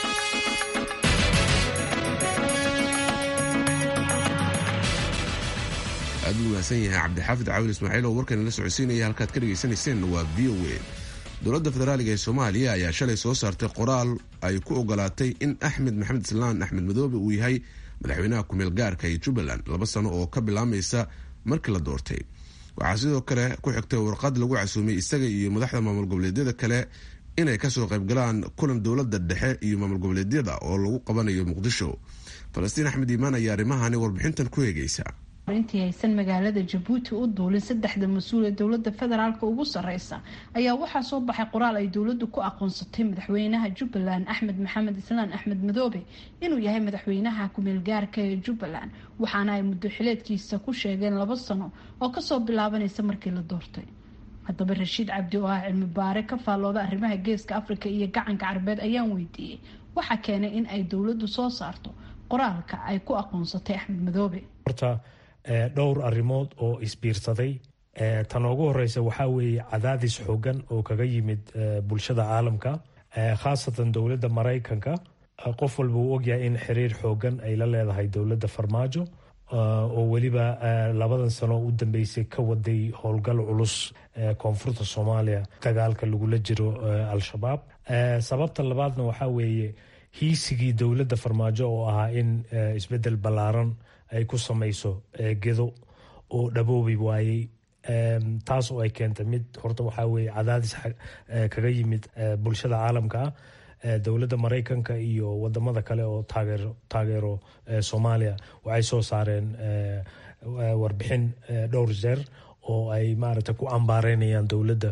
aad u wanaagsan yahay cabdixaafid caawil ismaaciil oo warkan la socodsiinaya. halkaad ka dhagaysanayseen waa VOA. dowladda federaaliga ee Soomaaliya ayaa shalay soo saartay qoraal ay ku ogolaatay in Axmed Maxamed Islaan Axmed Madoobe uu yahay madaxweynaha ku meel gaarka ee Jubbaland 2 sano oo ka bilaamaysa markii la doortay. waxaa sidoo kale ku xigtay warqad lagu casuumay isaga iyo madaxda maamul goboleedyada kale inay kasoo qayb galaan kulan dowladda dhexe iyo maamul goboleedyada oo lagu qabanayo Muqdisho. Falastiin Axmed Iimaan ayaa arrimahani warbixintan ku eegaysa. intii aysan magaalada Jabuuti u duulin 3 mas'uul ee dowladda federaalka ugu sareysa ayaa waxaa soo baxay qoraal ay dowladdu ku aqoonsatay madaxweynaha Jubbaland Axmed Maxamed Islaan Axmed Madoobe inuu yahay madaxweynaha ku meel gaarka ee Jubbaland, waxaana ay muddo xileedkiisa ku sheegeen 2 sano oo kasoo bilaabanaysa markii la doortay. haddaba Rashiid Cabdi oo ah cilmi baare ka faallooda arrimaha geeska Afrika iyo gacanka Carbeed ayaan weydiiyey waxa keenay in ay dowladdu soo saarto qoraalka ay ku aqoonsatay Axmed Madoobe. dhowr arrimood oo isbiirsaday. tan ugu horeysa waxaa weeye cadaadis xoogan oo kaga yimid bulshada caalamka, khaasatan dowladda Maraykanka. qof walba uu ogyahay in xiriir xoogan ay la leedahay dowladda Farmaajo oo weliba 2 sano u dambeysay ka waday howlgal culus koonfurta Soomaaliya dagaalka lagula jiro al-shabaab. sababta labaadna waxaa weeye hiisigii dowladda Farmaajo oo ahaa in isbedel ballaaran ay ku samayso gedo oo dhaboobi waayey. taas oo ay keentay mid horta waxaa weeye cadaadis kaga yimid bulshada caalamka, dowladda Maraykanka iyo wadamada kale oo taageero Soomaaliya. waxay soo saareen warbixin dhowr jeer oo ay maaragtay ku ambaareynayaan dowladda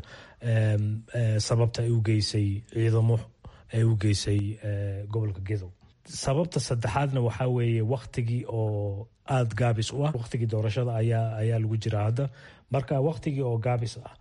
sababta ay u geysay ciidamo ay u geysay gobolka gedo. sababta saddexaadna waxaa weeye waktigii oo aada gaabis u ah. waktigii doorashada ayaa lagu jiraa hadda, marka waktigii oo gaabis ah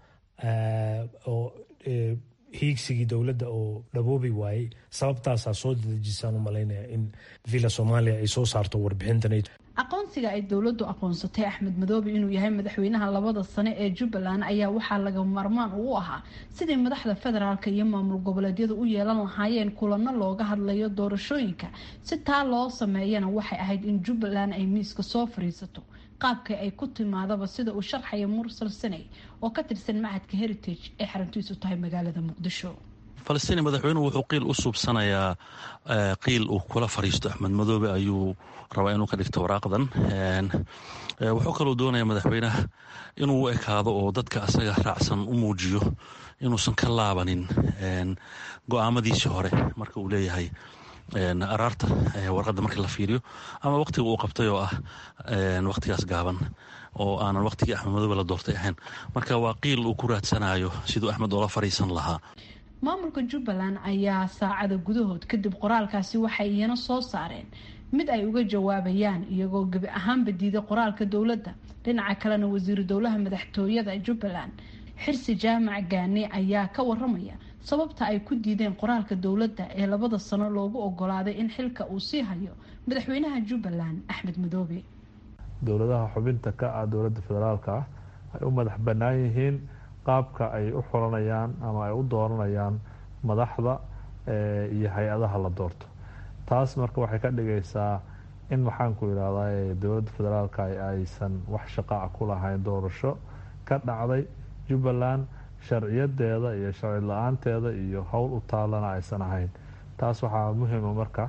oo hiigsigii dowladda oo dhaboobi waayey, sababtaasaa soo dedejisaan u malaynaya in Villa Soomaaliya ay soo saarto warbixintan. aqoonsiga ay dowladdu aqoonsatay Axmed Madoobe inuu yahay madaxweynaha 2 sano ee Jubbaland ayaa waxaa laga marmaan u ahaa sidii madaxda federaalka iyo maamul goboleedyadu u yeelan lahaayeen kulano looga hadlayo doorashooyinka. si taa loo sameeyana waxay ahayd in Jubbaland ay miiska soo fariisato qaabka ay ku timaadaba, sida uu sharxaya Mursal Sanay oo ka tirsan Macadka Heritage ee xaruntiisu tahay magaalada Muqdisho. Falastiin madaxweynuhu wuxuu qiil u suubsanayaa qiil uu kula fariisto Axmed Madoobe ayuu rabaa inuu ka dhigto waraaqdan. wuxuu kaloo doonayaa madaxweynaha inuu u ekaado oo dadka asaga raacsan u muujiyo inuusan ka laabanin go'aamadiisii hore marka uu leeyahay araarta warqadda markii la fiiriyo ama waqtiga uu qabtay oo ah waqtigaas gaaban oo aanan waqtigii Axmed Madoobe la doortay ahayn. marka waa qiil uu ku raadsanayo siduu Axmed oola fariisan lahaa. maamulka Jubbaland ayaa saacada gudahood kadib qoraalkaasi waxay iyana soo saareen mid ay uga jawaabayaan iyagoo gabi ahaanba diiday qoraalka dowladda. dhinaca kalena wasiiru dowlaha madaxtooyada Jubbaland Xirsi Jaamac Gaani ayaa ka waramaya sababta ay ku diideen qoraalka dowladda ee 2 sano loogu ogolaaday in xilka uu sii hayo madaxweynaha Jubbaland Axmed Madoobe. dowladaha xubinta ka ah dowladda federaalka ay u madax bannaan yihiin qaabka ay u xulanayaan ama ay u dooranayaan madaxda iyo hay-adaha la doorto. taas marka waxay ka dhigaysaa in waxaan ku idhahdaa dowladda federaalka aysan wax shaqaaca ku lahayn doorasho ka dhacday Jubbaland, sharciyadeeda iyo sharci la-aanteeda iyo howl u taalana aysan ahayn. taas waxaa muhiima marka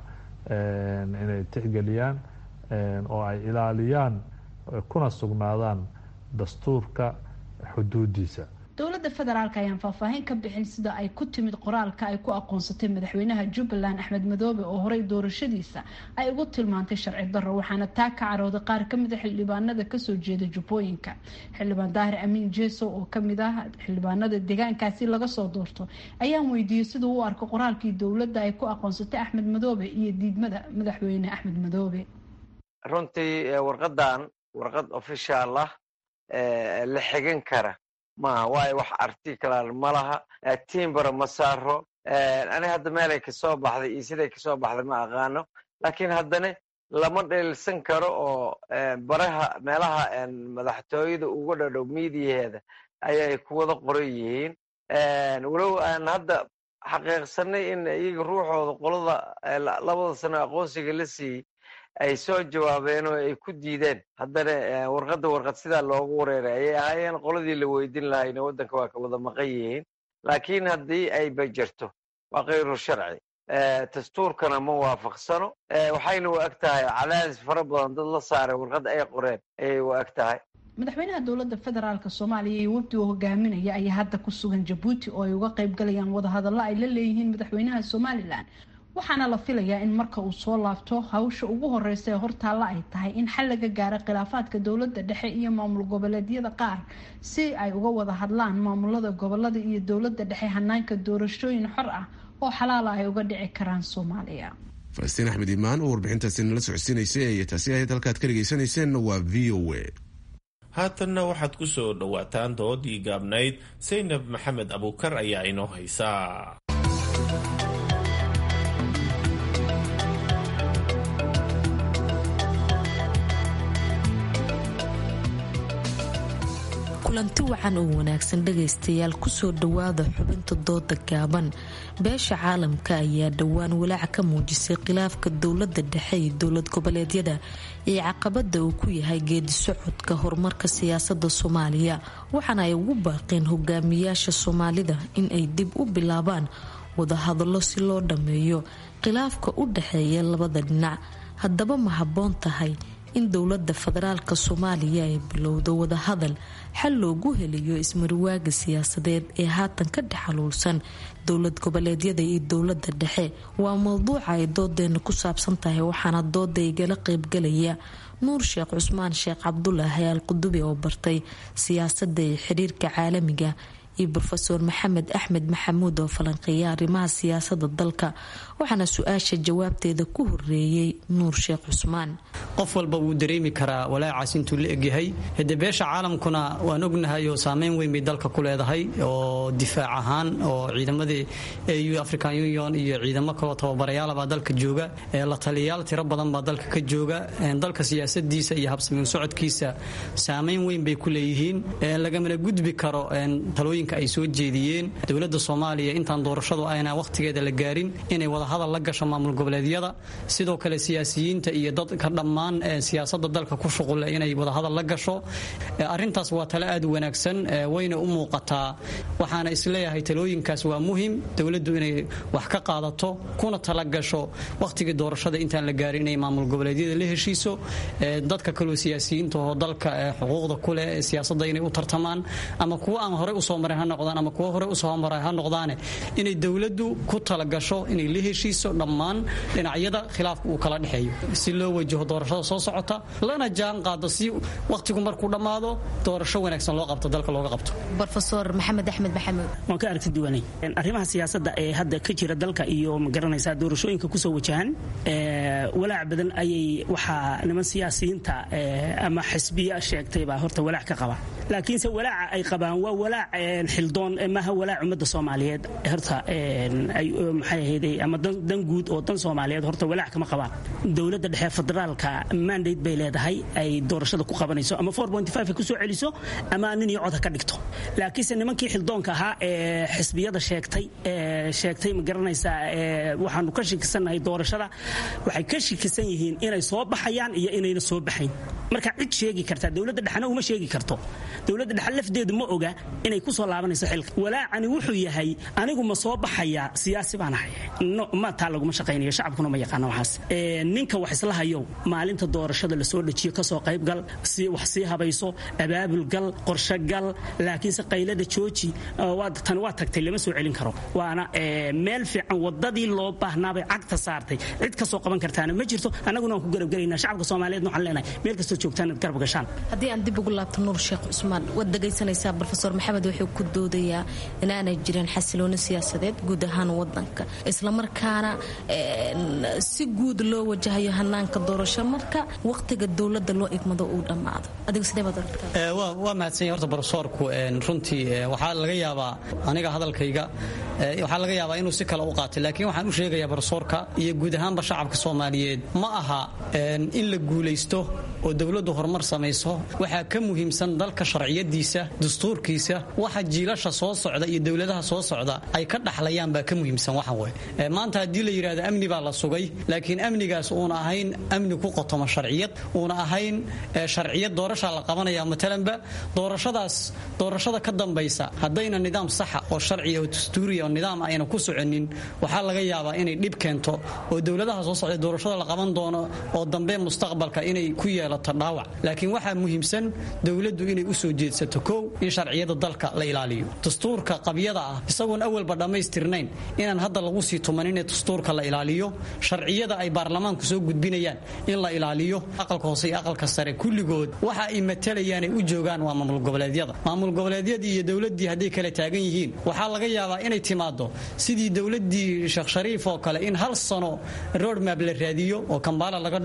inay tixgeliyaan oo ay ilaaliyaan kuna sugnaadaan dastuurka xuduudiisa. dowladda federaalka ayaan faahfaahin ka bixin sida ay ku timid qoraalka ay ku aqoonsatay madaxweynaha Jubbaland Axmed Madoobe oo horey doorashadiisa ay ugu tilmaantay sharci darro, waxaana taa ka carooday qaar ka mid ah xildhibaanada kasoo jeeda Jubbooyinka. xildhibaan Daahir Amiin Jeeso oo ka mid ah xildhibaanada deegaankaasi laga soo doorto ayaan weydiiyey sida uu u arko qoraalkii dowladda ay ku aqoonsatay Axmed Madoobe iyo diidmada madaxweyne Axmed Madoobe. runtii warqadan warqad official ah la xigan kara maaha, waayo wax articular ma laha, timbara ma saaro. ani hadda meelay kasoo baxday iyo siday kasoo baxday ma aqaano, laakiin haddana lama dheelsan karo oo baraha meelaha madaxtooyada uga dhadhow miidiyaheeda ayay ku wada qoran yihiin. walow aan hadda xaqiiqsanay in iyaga ruuxooda qolada 2 sano aqoonsiga la siiyey ay soo jawaabeen oo ay ku diideen. haddana warqad sidaa loogu wareeray ayay ahaayeen. qoladii la weydin lahayna waddanka waa ka wada maqan yihiin, laakiin haddii ay bajirto waa kayru sharci, dastuurkana ma waafaqsano. waxayna u eg tahay cadaadis fara badan dad la saaray warqad ay qoreen ayay u eg tahay. madaxweynaha dowladda federaalka Soomaaliya iyo wafdi uu hogaaminaya ayaa hadda ku sugan Jabuuti oo ay uga qayb galayaan wadahadallo ay la leeyihiin madaxweynaha Somaliland, waxaana la filayaa in marka uu soo laabto hawsha ugu horeysa ee hortaalla ay tahay in xal laga gaaro khilaafaadka dowladda dhexe iyo maamul goboleedyada qaar si ay uga wada hadlaan maamulada gobolada iyo dowladda dhexe hanaanka doorashooyin xor ah oo xalaala ay uga dhici karaan Soomaaliya. Falastiin Axmed Imaan oo warbixintaasi nala socodsiinaysay ayay taasi ahayd. halkaad ka dhegaysanayseena waa VOA. haatanna waxaad ku soo dhowaataan doodii gaabnayd. Zaynab Maxamed Abuukar ayaa inoo haysaa. kulanti wacan oo wanaagsan dhagaystayaal kusoo dhawaada xubinta dooda gaaban. beesha caalamka ayaa dhowaan walaac ka muujisay khilaafka dowladda dhexe iyo dowlad goboleedyada iyo caqabada uu ku yahay geedi socodka horumarka siyaasada Soomaaliya, waxaana ay ugu baaqeen hogaamiyaasha Soomaalida in ay dib u bilaabaan wadahadallo si loo dhameeyo khilaafka u dhexeeya labada dhinac. haddaba ma habboon tahay in dowladda federaalka Soomaaliya ay bilowdo wadahadal xal loogu helayo ismariwaaga siyaasadeed ee haatan ka dhexaluulsan dowlad goboleedyada iyo dowladda dhexe? waa mowduuca ay doodeena ku saabsan tahay, waxaana dooda igala qaybgalaya nuur sheekh cusmaan sheekh cabdulaahi al qudubi oo bartay siyaasadda iyo xiriirka caalamiga iyo Professor Maxamed Axmed Maxamuud oo falanqeeya arrimaha siyaasadda dalka, waxaana su-aasha jawaabteeda ku horeeyay nuur sheekh cusmaan. qof walba wuu dareemi karaa walaacaas intuu la egyahay. hade beesha caalamkuna waan ognahay oo saameyn weyn bay dalka ku leedahay oo difaac ahaan oo ciidamadii EU African Union iyo ciidamo kale tababarayaal baa dalka jooga, la taliyayaal tiro badan baa dalka ka jooga. dalka siyaasadiisa iyo habsami socodkiisa saameyn weyn bay ku leeyihiin, lagamana gudbi karo talooyinka ay soo jeediyeen. dowladda Soomaaliya intaan doorashadu ayna waqtigeeda la gaarin inay wada hadal la gasho maamul goboleedyada, sidoo kale siyaasiyiinta iyo dadka dhammaan siyaasadda dalka ku shuqul inay wada hadal la gasho. arintaas waa talo aad u wanaagsan, wayna u muuqataa. waxaana isleeyahay talooyinkaas waa muhiim dowladdu inay wax ka qaadato kuna tala gasho waqtigii doorashada intaan la gaarin inay maamul goboleedyada la heshiiso. dadka kale siyaasiyiinta oo dalka xuquuqda ku leh siyaasadda inay u tartamaan, ama kuwa aan hore u soo maray ha noqdaan ama kuwa hore u soo maray ha noqdaan, inay dowladdu ku tala gasho inay la heshiiso dhammaan dhinacyada khilaafka uu kala dhaxeeyo si loo wajaho doorashada soo socota, lana jaan qaado si waqtigu markuu dhamaado doorasho wanaagsan loo qabto dalka looga qabto. Professor Maxamed Axmed Maxamuud, waan ka aragti duwanay arrimaha siyaasadda ee hadda ka jira dalka iyo magaranaysa doorashooyinka ku soo wajahan walaac badan ayay waxa niman siyaasiyiinta ama xisbiya sheegtay baa horta walaac ka qaba. laakiinse walaaca ay qabaan waa walaac xildoon maaha walaac ummadda Soomaaliyeed horta ay maxay ahaydey ama dan guud oo dan Soomaaliyeed horta walaac kama qabaan dawladda dhexe federaalka mandate bay leedahay ay doorashada ku qabanayso ama 4.5 ku soo celiso ama nin iyo cod ka dhigto laakiin nimankii xildoonka ahaa ee xisbiyada sheegtay ma garanaysaa waxaanu ka shakisanahay doorashada waxay ka shakisan yihiin inay soo baxayaan iyo inayna soo baxayn marka cid sheegi karta dawladda dhexna uma sheegi karto dawladda dhexe lafteedu ma oga inay ku soo laabanayso xilka walaacani wuxuu yahay anigu ma soo baxaya siyaasi baan ahay ma taa laguma shaqaynayo shacabkuna ma yaqaan waxaas ninka wax isla hayo maalinta doorashada la soo dhajiyo ka soo qayb gal si wax si habayso abaabul gal qorshe gal laakiin si qaylada jooji waa tagtay lama soo celin karo waana meel fiican wadadii loo baahnaa bay cagta saartay cid ka soo qaban kartaana ma jirto anaguna waan ku garab galaynaa shacabka Soomaaliyeed waxaan leenahay meel kasta joogtaan garab gashaan haddii aan dib ugu laabto Nuur Sheekh Cusmaan wad dhagaysanaysaa Professor Maxamed wuxuu ku doodayaa inaanay jirin xasilooni siyaasadeed guud ahaan wadanka isla markaana si guud loo wajahayo hanaanka doorasho marka waqtiga dawladda loo igmado uu dhamaado adiga sidee baad aragtaa waa mahadsan horta professorku runtii waxa laga yaabaa aniga hadalkayga waxa laga yaabaa inuu si kale u qaatay laakiin waxaan u sheegayaa professorka iyo guud ahaanba shacabka Soomaaliyeed ma aha in la guuleysto oo dawladdu horumar samayso waxa ka muhiimsan dalka sharciyadiisa dastuurkiisa waxa jiilasha soo socda iyo dawladaha soo socda ay ka dhaxlayaan baa ka muhiimsan waxa way maanta hadii la yiraahdo amni baa la sugay laakiin amnigaas uuna ahayn amni ku qotoma sharciyad uuna ahayn sharciyad doorasho la qabanaya matalanba doorashada ka dambaysa hadayna nidaam sax ah oo sharci oo dastuuri oo nidaam ayna ku soconin waxa laga yaabaa inay dhib keento oo dawladaha soo socda doorashada la qaban doono oo dambe mustaqbalka inay ku yeelato dhaawac laakiin waxa muhiimsan dawladdu inay u soo jeedsato koow in sharciyada dalka la ilaaliyo dastuurka qabyada ah isagoon awalba dhamaystirnayn inaan hadda lagu sii tumanin dastuurka la ilaaliyo sharciyada ay baarlamaanku soo gudbinayaan in la ilaaliyo aqalka hoose iyo aqalka sare kulligood waxa ay matalayaan ay u joogaan waa maamul goboleedyadii iyo dawladdii haday kala taagan yihiin waxa laga yaabaa inay timaado sidii dawladdii Sheekh Shariif oo kale in hal sano road map la raadiyo oo Kampala laga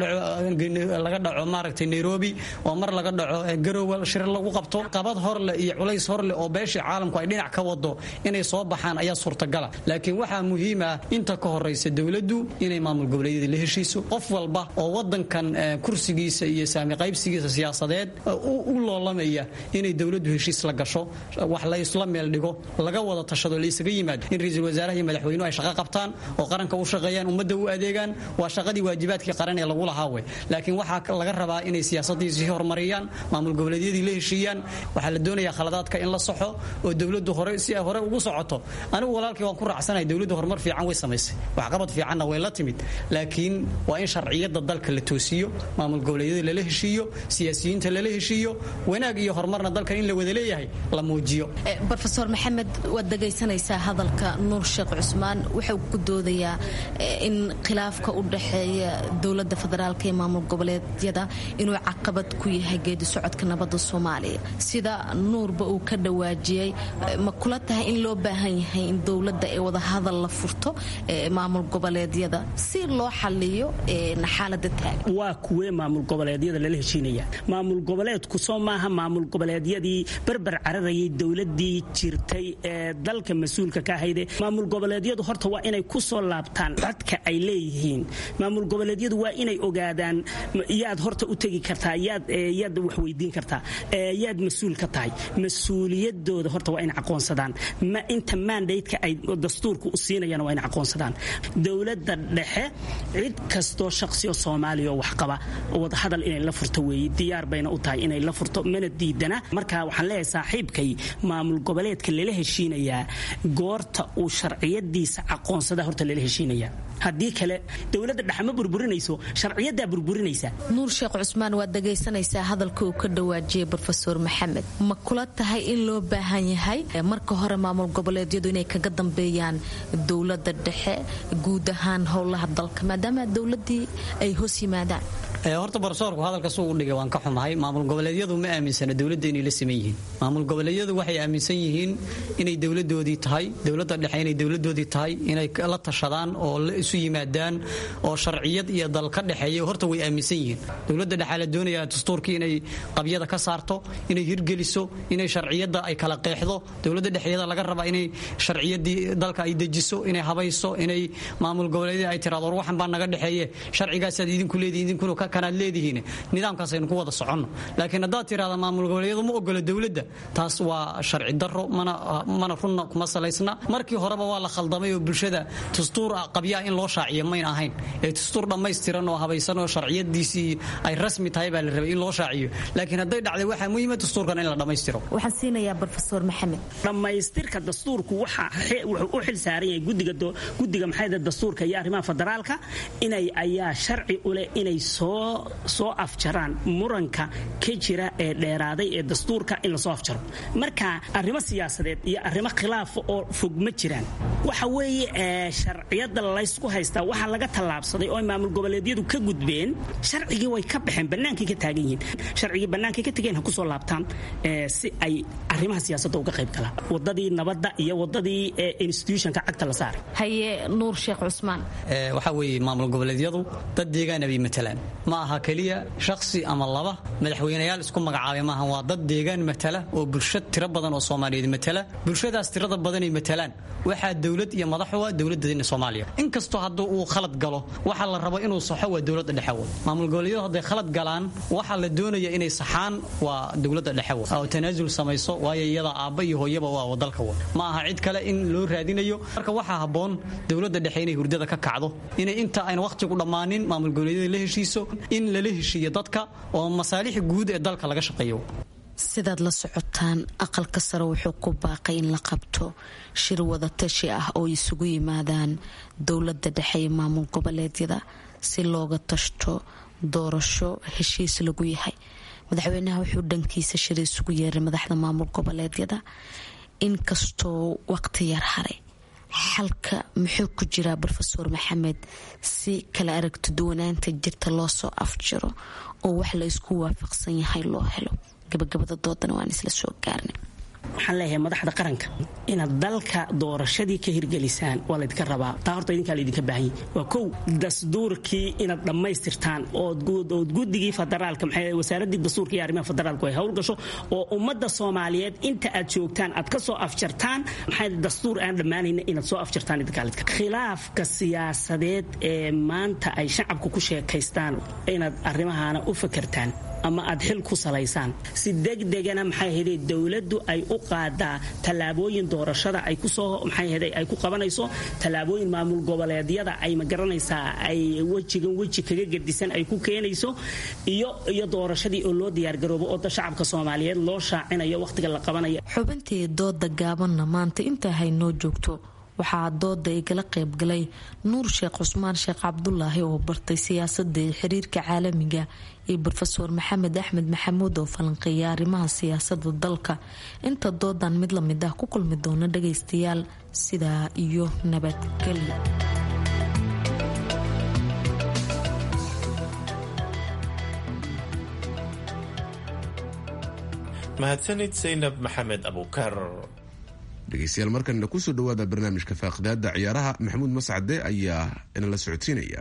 dhaco maaragtay Nairobi oo mar laga dhaco Garowe shir lagu qabto qabad horle iyo culays horle oo beesha caalamku ay dhinac ka wado inay soo baxaan ayaa suurtagal laakiin waxa muhiim ah inta ka horeysa dawladdu inay maamul goboleedyada la heshiiso qof walba oo wadankan kursigiisa iyo saami qaybsigiisa siyaasadeed u loolamaya inay dawladdu heshiis la gasho wax la isla meel dhigo laga wada tashado la isaga yimaado in ra'iisul wasaaraha iyo madaxweynuhu ay shaqo qabtaan oo qaranka u shaqeeyaan ummadda u adeegaan waa shaqadii waajibaadkii qaran ee lagu lahaa way laakiin waxa laga rabaa inay siyaasadiisa horumariyaan maamul goboleedyadii la heshiiyaan waxa la doonayaa khaladaadka in la saxo oo dawladdu hore ugu socoto anigu walaalkii waan ku raacsanahay dawladdu horumar fiican way samaysay wax qabad fiicanna way la timid laakiin waa in sharciyada dalka la toosiyo maamul goboleedyada la heshiiyo siyaasiyiinta la heshiiyo wanaag iyo horumarna dalka in la wada leeyahay la muujiyo Professor Maxamed wad dhagaysanaysaa hadalka Nuur Sheekh Cusmaan wuxuu ku doodayaa in khilaafka u dhaxeeya dawladda federaalka iyo maamul goboleedyada inuu caqabad ku yahay geedi socodka nabadda Soomaaliya sida Nuurba uu ka dhawaajiyay ma kula tahay in loo baahan yahay in dawladda ay wada hadal la furto maamul goboleedyada si loo xalliyo xaaladda taagan waa kuwee maamul goboleedyada la heshiinaya maamul goboleedku soo maaha maamul goboleedyadii barbar cararayay dawladdii jirtay ee dalka mas'uulka ka ahayd maamul goboleedyadu horta waa inay ku soo laabtaan codka ay leeyihiin maamul goboleedyadu waa inay ogaadaan yaad horta u tagi kartaa yaad wax weydiin kartaa yaad mas'uul ka tahay mas'uuliyadooda horta waa inay aqoonsadaan ma inta mandate-ka ay dastuurku u siinayaan waa inay aqoonsadaan dawladda dhexe cid kastoo shakhsiyo Soomaaliya wax qaba wada hadal inay la furto weey diyaar bayna u tahay inay la furto mana diidana marka waxaan leeyahay saaxiibkay maamul goboleedka la heshiinaya goorta uu sharciyadiisa aqoonsada horta la heshiinaya hadii kale dawladda dhexe ma burburinayso sharciyada burburinaysa Nuur Sheekh Cusmaan waa dhagaysanaysaa hadalka uu ka dhawaajiyay Professor Maxamed ma kula tahay in loo baahan yahay marka hore maamul goboleedyadu inay kaga dambeeyaan dawladda dhexe guud ahaan howlaha dalka maadaama dawladii ay hoos yimaadaan horta barsoorku hadalka suu u dhigay waan ka xumahay maamul goboleedyadu ma aaminsana dowladda inay la siman yihiin maamul goboleedyadu waxay aaminsan yihiin inay dowladoodii tahay dowladda dhexe inay dowladoodii tahay inay la tashadaan oo la isu yimaadaan oo sharciyad iyo dal ka dhexeeya horta way aaminsan yihiin dowladda dhexe la doonaya dastuurkii inay qabyada ka saarto inay hirgeliso inay sharciyada ay kala qeexdo dowladda dhexeeda laga rabaa inay sharciyadii dalka ay dejiso inay habayso inay maamul goboleedyada ay tiraado waxan baa naga dhexeeye sharcigaas aad idinku leedihiin idinkuna kanaad leedihiin nidaamkaas aynu ku wada soconno laakiin haddaad tiraahdo maamul goboleedyadu ma ogola dowladda taas waa sharci darro mana runna kuma salaysna markii horeba waa la khaldamay oo bulshada dastuur qabyaa in loo shaaciyo mayn ahayn ee dastuur dhammaystiran oo habaysan oo sharciyadiisii ay rasmi tahay baa la rabay in loo shaaciyo laakiin hadday dhacday waxaa muhiima dastuurkan in la dhammaystiro waxaan siinayaa professor maxamed dhammaystirka dastuurku wuxuu u xil saaran yahay guddiga maxayda dastuurka iyo arrimaha federaalka inay ayaa sharci u leh inay soo afjaraan muranka ka jira ee dheeraaday ee dastuurka in lasoo afjaro marka arrimo siyaasadeed iyo arrimo khilaaf oo fog ma jiraan waxa weeye sharciyada laysku haystaa waxa laga tallaabsaday oo maamul goboleedyadu ka gudbeen sharcigii way ka baxeen bannaankii ka taagan yihiin sharcigii bannaankii ka tageen ha ku soo laabtaan si ay arrimaha siyaasadda uga qayb galaan wadadii nabadda iyo wadadii institutionka cagta la saaray haye nuur sheekh cusmaan waxa weeye maamul goboleedyadu dad deegaan ay matalaan ma aha kaliya shakhsi ama laba madaxweynayaal isku magacaabay maaha waa dad deegaan matala oo bulshad tiro badan oo Soomaaliyeed matala bulshadaas tirada badan ay matalaan waxa dawlad iyo madaxwa dawladda Soomaaliya inkastoo hadduu uu khalad galo waxa la rabo inuu saxo waa dawladda dhexe maamul goboleedyadu hadday khalad galaan waxa la doonaya inay saxaan waa dawladda dhexe oo tanaasul samayso waayo iyada aabba iyo hooyaba waa dalka ma aha cid kale in loo raadinayo marka waxa haboon dawladda dhexe inay hurdada ka kacdo inay inta ayna waqtigu dhamaanin maamul goboleedyada la heshiiso in la heshiiyo dadka oo masaalix guud ee dalka laga shaqeeyo sidaad la socotaan aqalka sare wuxuu ku baaqay in la qabto shir wada tashi ah oo isugu yimaadaan dowladda dhexe iyo maamul goboleedyada si looga tashto doorasho heshiis lagu yahay madaxweynaha wuxuu dhankiisa shir isugu yeeray madaxda maamul goboleedyada inkastoo waqti yar haray xalka muxuu ku jiraa professor maxamed si kala aragti duwanaanta jirta loo soo afjiro oo wax la isku waafaqsan yahay loo helo gabagabada doodana waan isla soo gaarnay waxaan leeyahay madaxda qaranka inaad dalka doorashadii ka hirgelisaan waa laydinka rabaa taa horta idinkaa laydinka baahan yahay waa kow dastuurkii inaad dhammaystirtaan ood guddigii federaalka maxay wasaaraddii dastuurka iyo arrimaha federaalku ay howlgasho oo ummadda Soomaaliyeed inta aad joogtaan aad ka soo afjartaan maxay dastuur aan dhammaanayna inaad soo afjartaan idinkaa laydinka khilaafka siyaasadeed ee maanta ay shacabku ku sheekaystaan inaad arrimahaana u fakartaan ama aad xil ku salaysaan si degdegana maxay ahayd dawladdu ay u qaadaa tallaabooyin doorashada ay ku soo maxay ahayd ay ku qabanayso tallaabooyin maamul goboleedyada ay ma garanaysaa ay weji kaga gedisan ay ku keenayso iyo doorashadii oo loo diyaar garoobo oo shacabka Soomaaliyeed loo shaacinayo waqtiga la qabanayo xubintii dooda gaabanna maanta inta haynoo joogto waxaa dooda igala qaybgalay nuur sheekh cusmaan sheekh cabdulaahi oo bartay siyaasadda iyo xiriirka caalamiga iyo professor maxamed axmed maxamuud oo falanqeeya arrimaha siyaasadda dalka inta doodan mid lamid ah ku kulmi doona dhagaystayaal sidaa iyo nabadgelyo mahadsanid Zainab Maxamed Abuukar dhegeystayaal markanna kusoo dhawaada barnaamijka faaqidaada ciyaaraha maxamuud mascade ayaa inala socodsiinaya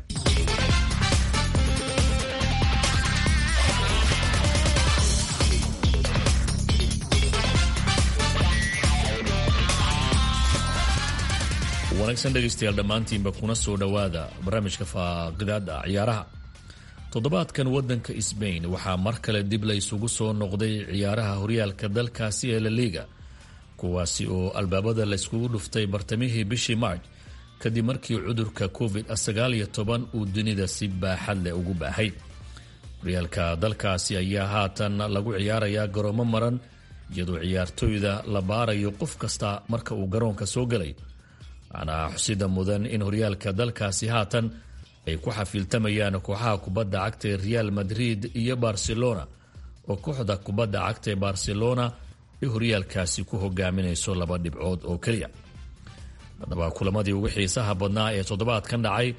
wanaagsan dhegaystayaal dhammaantiinba kuna soo dhowaada barnaamijka faaqidaada ciyaaraha toddobaadkan wadanka Spain waxaa mar kale dib la isugu soo noqday ciyaaraha horyaalka dalkaasi ee La Liga kuwaasi oo albaabada la iskugu dhuftay bartamihii bishii March kadib markii cudurka COVID-19 uu dunida si baaxad leh ugu baahay. horyaalka dalkaasi ayaa haatan lagu ciyaarayaa garoomo maran iyadoo ciyaartoyda la baarayo qof kasta marka uu garoonka soo galay. ana xusida mudan in horyaalka dalkaasi haatan ay ku xafiiltamayaan kooxaha kubadda cagta ee Real Madrid iyo Barcelona oo kooxda kubadda cagta ee Barcelona horyaalkaasi ku hogaaminayso 2 dhibcood oo kaliya. haddaba kulamadii ugu xiisaha badnaa ee toddobaadkan dhacay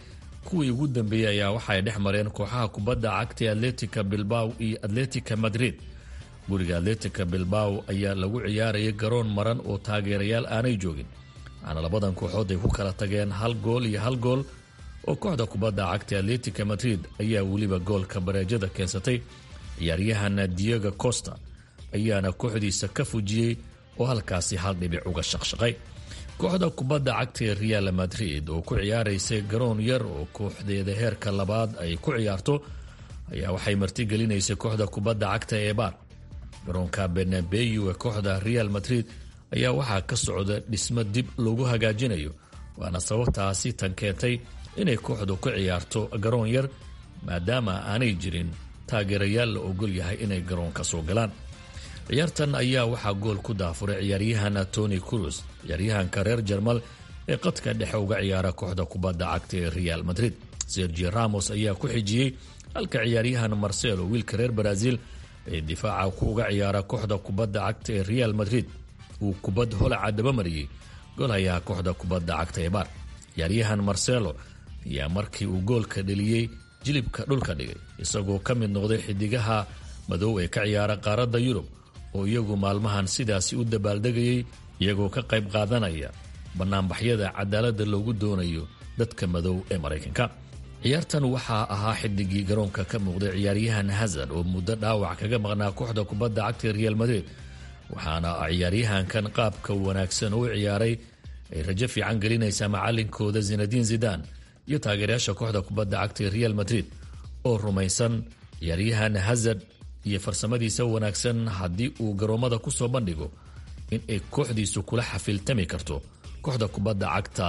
kuwii ugu dambeeyey ayaa waxaay dhex mareen kooxaha kubadda cagta atletica bilbao iyo atletica madrid. guriga atletica bilbao ayaa lagu ciyaarayay garoon maran oo taageerayaal aanay joogin, waxaana labadan kooxood ay ku kala tageen 1 gool iyo 1 gool oo kooxda kubadda cagta atletica madrid ayaa weliba goolka bareejada keensatay. ciyaaryahan Diego Costa ayaana kooxdiisa ka fujiyey oo halkaasi 1 dhibic uga shaqshaqay. kooxda kubadda cagta ee Real Madrid oo ku ciyaaraysay garoon yar oo kooxdeeda heerka labaad ay ku ciyaarto ayaa waxay martigelinaysay kooxda kubadda cagta ee Eibar. garoonka Bernabeu ee kooxda Real Madrid ayaa waxaa ka socda dhismo dib loogu hagaajinayo, waana sababtaasi tan keentay inay kooxdu ku ciyaarto garoon yar maadaama aanay jirin taageerayaal la ogol yahay inay garoonka soo galaan. ciyaartan ayaa waxaa gool ku daafuray ciyaaryahan Toni Kroos, ciyaaryahanka reer Jarmal ee qadka dhexe uga ciyaara kooxda kubadda cagta ee Real Madrid. Sergio Ramos ayaa ku xijiyey, halka ciyaaryahan Marcelo wiilka reer Brazil ee difaaca ku uga ciyaara kooxda kubadda cagta ee Real Madrid uu kubad holaca daba mariyey goolaha kooxda kubadda cagta ee Eibar. ciyaaryahan Marcelo ayaa markii uu goolka dhaliyey jilibka dhulka dhigay, isagoo ka mid noqday xidigaha madow ee ka ciyaara qaaradda Yurub oo iyagu maalmahan sidaasi u dabaaldegayay, iyagoo ka qayb qaadanaya banaanbaxyada cadaaladda loogu doonayo dadka madow ee Maraykanka. ciyaartan waxaa ahaa xidigii garoonka ka muuqday ciyaaryahan Hazard oo muddo dhaawac kaga maqnaa kooxda kubadda cagta ee Real Madrid, waxaana ciyaaryahankan qaabka wanaagsan u ciyaaray ay rajo fiican gelinaysaa macalinkooda Zinedine Zidane iyo taageerayaasha kooxda kubadda cagta ee Real Madrid oo rumaysan ciyaaryahan Hazard iyo farsamadiisa wanaagsan haddii uu garoomada ku soo bandhigo in ay kooxdiisu kula xafiltami karto kooxda kubadda cagta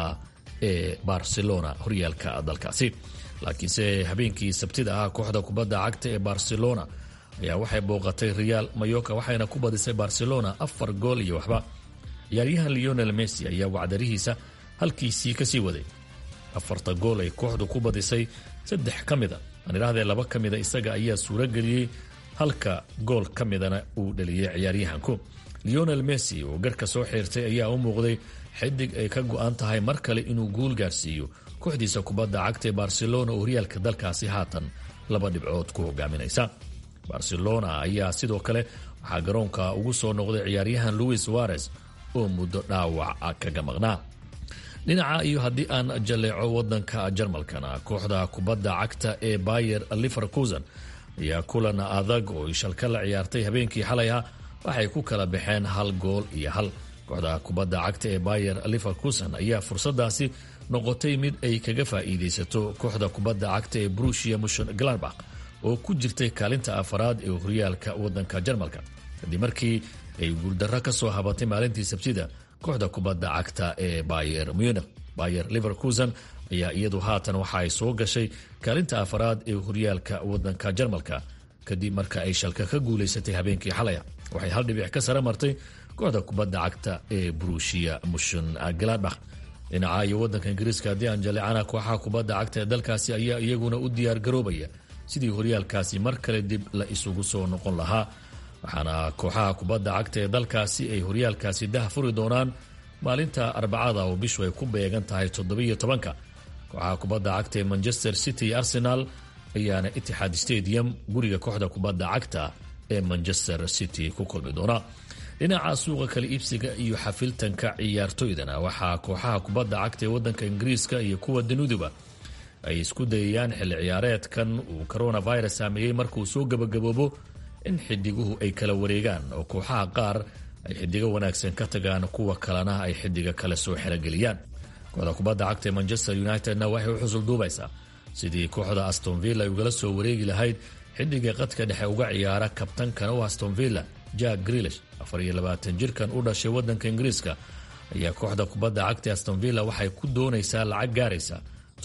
ee Barcelona horyaalka dalkaasi. laakiinse habeenkii sabtida ah kooxda kubadda cagta ee Barcelona ayaa waxay booqatay Real Mallorca waxayna ku badisay Barcelona 4 gool iyo waxba. ciyaaryahan Lionel Messi ayaa wacdarihiisa halkiisii ka sii waday. 4 gool ay kooxdu ku badisay 3 ka mida, aan idhaahdee 2 ka mida isaga ayaa suurageliyey, halka gool ka midana uu dhaliyey ciyaaryahanku. Lionel Messi oo garka soo xiirtay ayaa u muuqday xidig ay ka go'an tahay mar kale inuu guul gaarsiiyo kooxdiisa kubadda cagta ee Barcelona oo horyaalka dalkaasi haatan 2 dhibcood ku hogaaminaysa. Barcelona ayaa sidoo kale waxaa garoonka ugu soo noqday ciyaaryahan Luis Suarez oo muddo dhaawac kaga maqnaa. dhinaca iyo haddii aan jaleeco wadanka Jarmalkana, kooxda kubadda cagta ee Bayer Leverkusen ayaa kulan adag oo shalka la ciyaartay habeenkii xalay ah waxay ku kala baxeen 1 gool iyo 1. kooxda kubadda cagta ee Bayer Leverkusen ayaa fursadaasi noqotay mid ay kaga faa'iideysato kooxda kubadda cagta ee Borussia Mönchengladbach oo ku jirtay kaalinta afaraad ee horyaalka wadanka Jarmalka kadib markii ay guuldarro ka soo habatay maalintii Sabtida kooxda kubadda cagta ee Bayern Munich. Bayer Leverkusen ayaa iyadu haatan waxa ay soo gashay kaalinta afaraad ee horyaalka wadanka Jarmalka kadib marka ay shalka ka guuleysatay habeenkii xalay. waxay 1 dhibic ka sare martay kooxda kubadda cagta ee Borussia Mönchengladbach. dhinaca iyo wadanka Ingiriiska haddii aan jaleecana, kooxaha kubadda cagta ee dalkaasi ayaa iyaguna u diyaar garoobaya sidii horyaalkaasi mar kale dib la isugu soo noqon lahaa, waxaana kooxaha kubadda cagta ee dalkaasi ay horyaalkaasi dah furi doonaan maalinta Arbacada oo bishu ay ku beegan tahay 17. kooxaha kubadda cagta ee Manchester City iyo Arsenal ayaana Etihad Stadium guriga kooxda kubadda cagta ee Manchester City ku kulmi doona. dhinaca suuqa kala iibsiga iyo xafiltanka ciyaartoydana waxaa kooxaha kubadda cagta ee wadanka Ingiriiska iyo kuwa danuuduba ay isku dayayaan xilli ciyaareedkan uu coronavirus saameeyey markuu soo gabagaboobo in xidiguhu ay kala wareegaan oo kooxaha qaar ay xidigo wanaagsan ka tagaan, kuwa kalena ay xidiga kale soo xerogeliyaan. kooxda kubadda cagta ee Manchester Unitedna waxay u xusul duubaysaa sidii kooxda Aston Villa ay ugala soo wareegi lahayd xidiga qadka dhexe uga ciyaara kabtankana u Aston Villa Jack Grealish. 24 jirkan u dhashay wadanka Ingiriiska ayaa kooxda kubadda cagta Aston Villa waxay ku doonaysaa lacag gaaraysa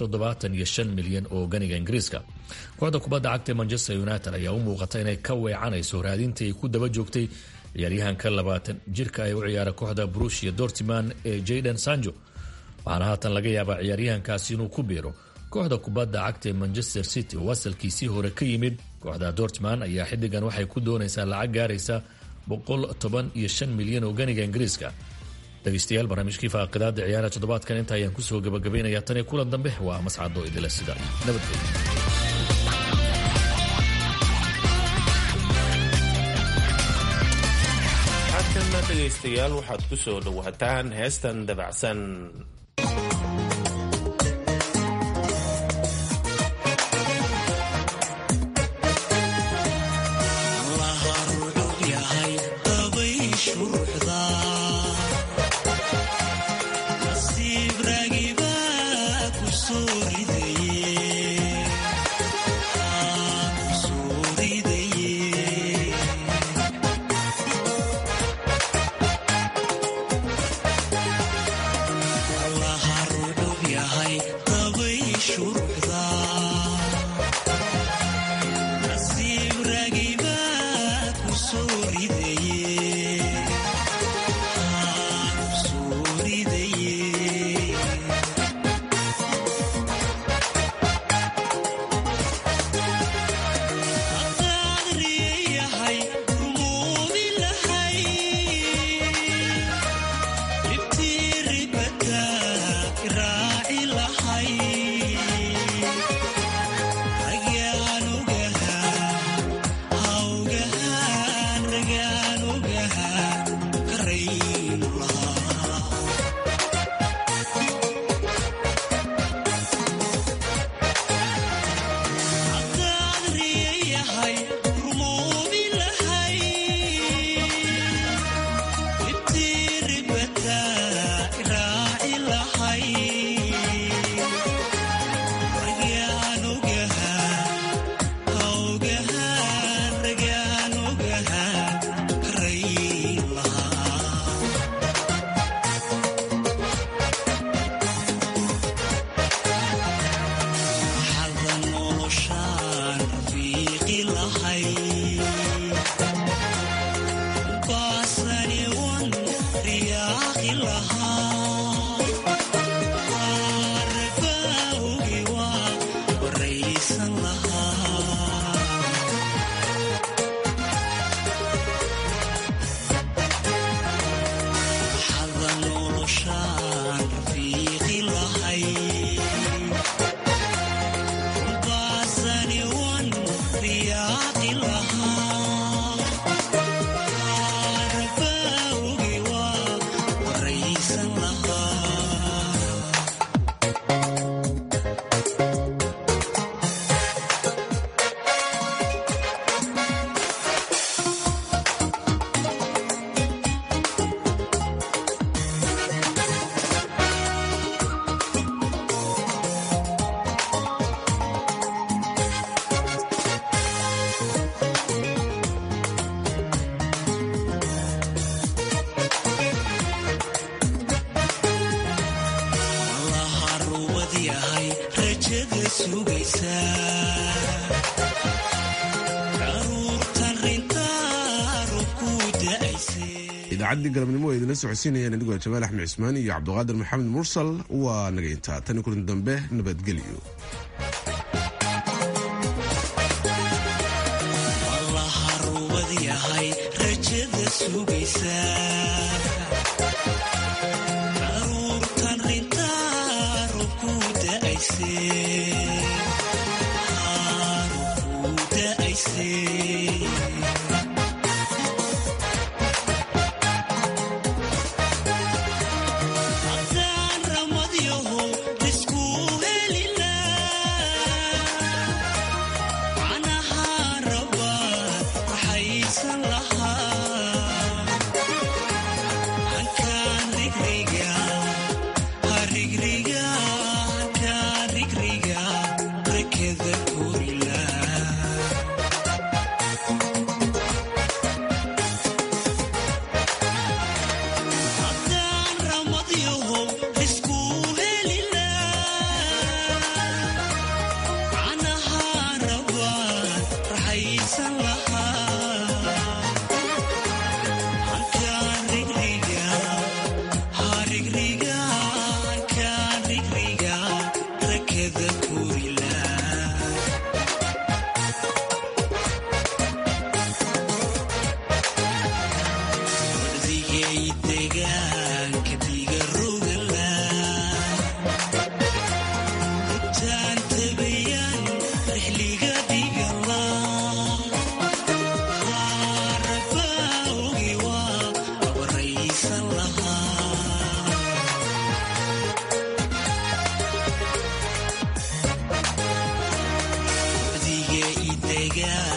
75 milyan oo ganiga Ingiriiska. kooxda kubadda cagta Manchester United ayaa u muuqata inay ka weecanayso raadintii ay ku daba joogtay ciyaaryahanka 20 jirka ay u ciyaara kooxda Borussia Dortmund ee Jadon Sancho, waxaana haatan laga yaabaa ciyaaryahankaasi inuu ku biiro kooxda kubadda cagta ee Manchester City oo wasalkiisii hore ka yimid. kooxda Dortmund ayaa xidigan waxay ku doonaysaa lacag gaaraysa 115 milyan oo ganiga Ingiriiska, dhegaystayaal barnaamijkii faaqidaada ciyaaraha toddobaadkan inta ayaan kusoo gabagabaynayaa tan iyo kulan dambe waa mascado idila sida nabadgelyo. haddana dhegaystayaal waxaad ku soo dhowaataan heestan dabacsan. idaacadii galabnimo ee idinla socodsiinayaan anigoo jamaal axmed cismaan iyo cabdiqaadir maxamed mursal waa naga intaa tani kulan dambe nabadgelyo. got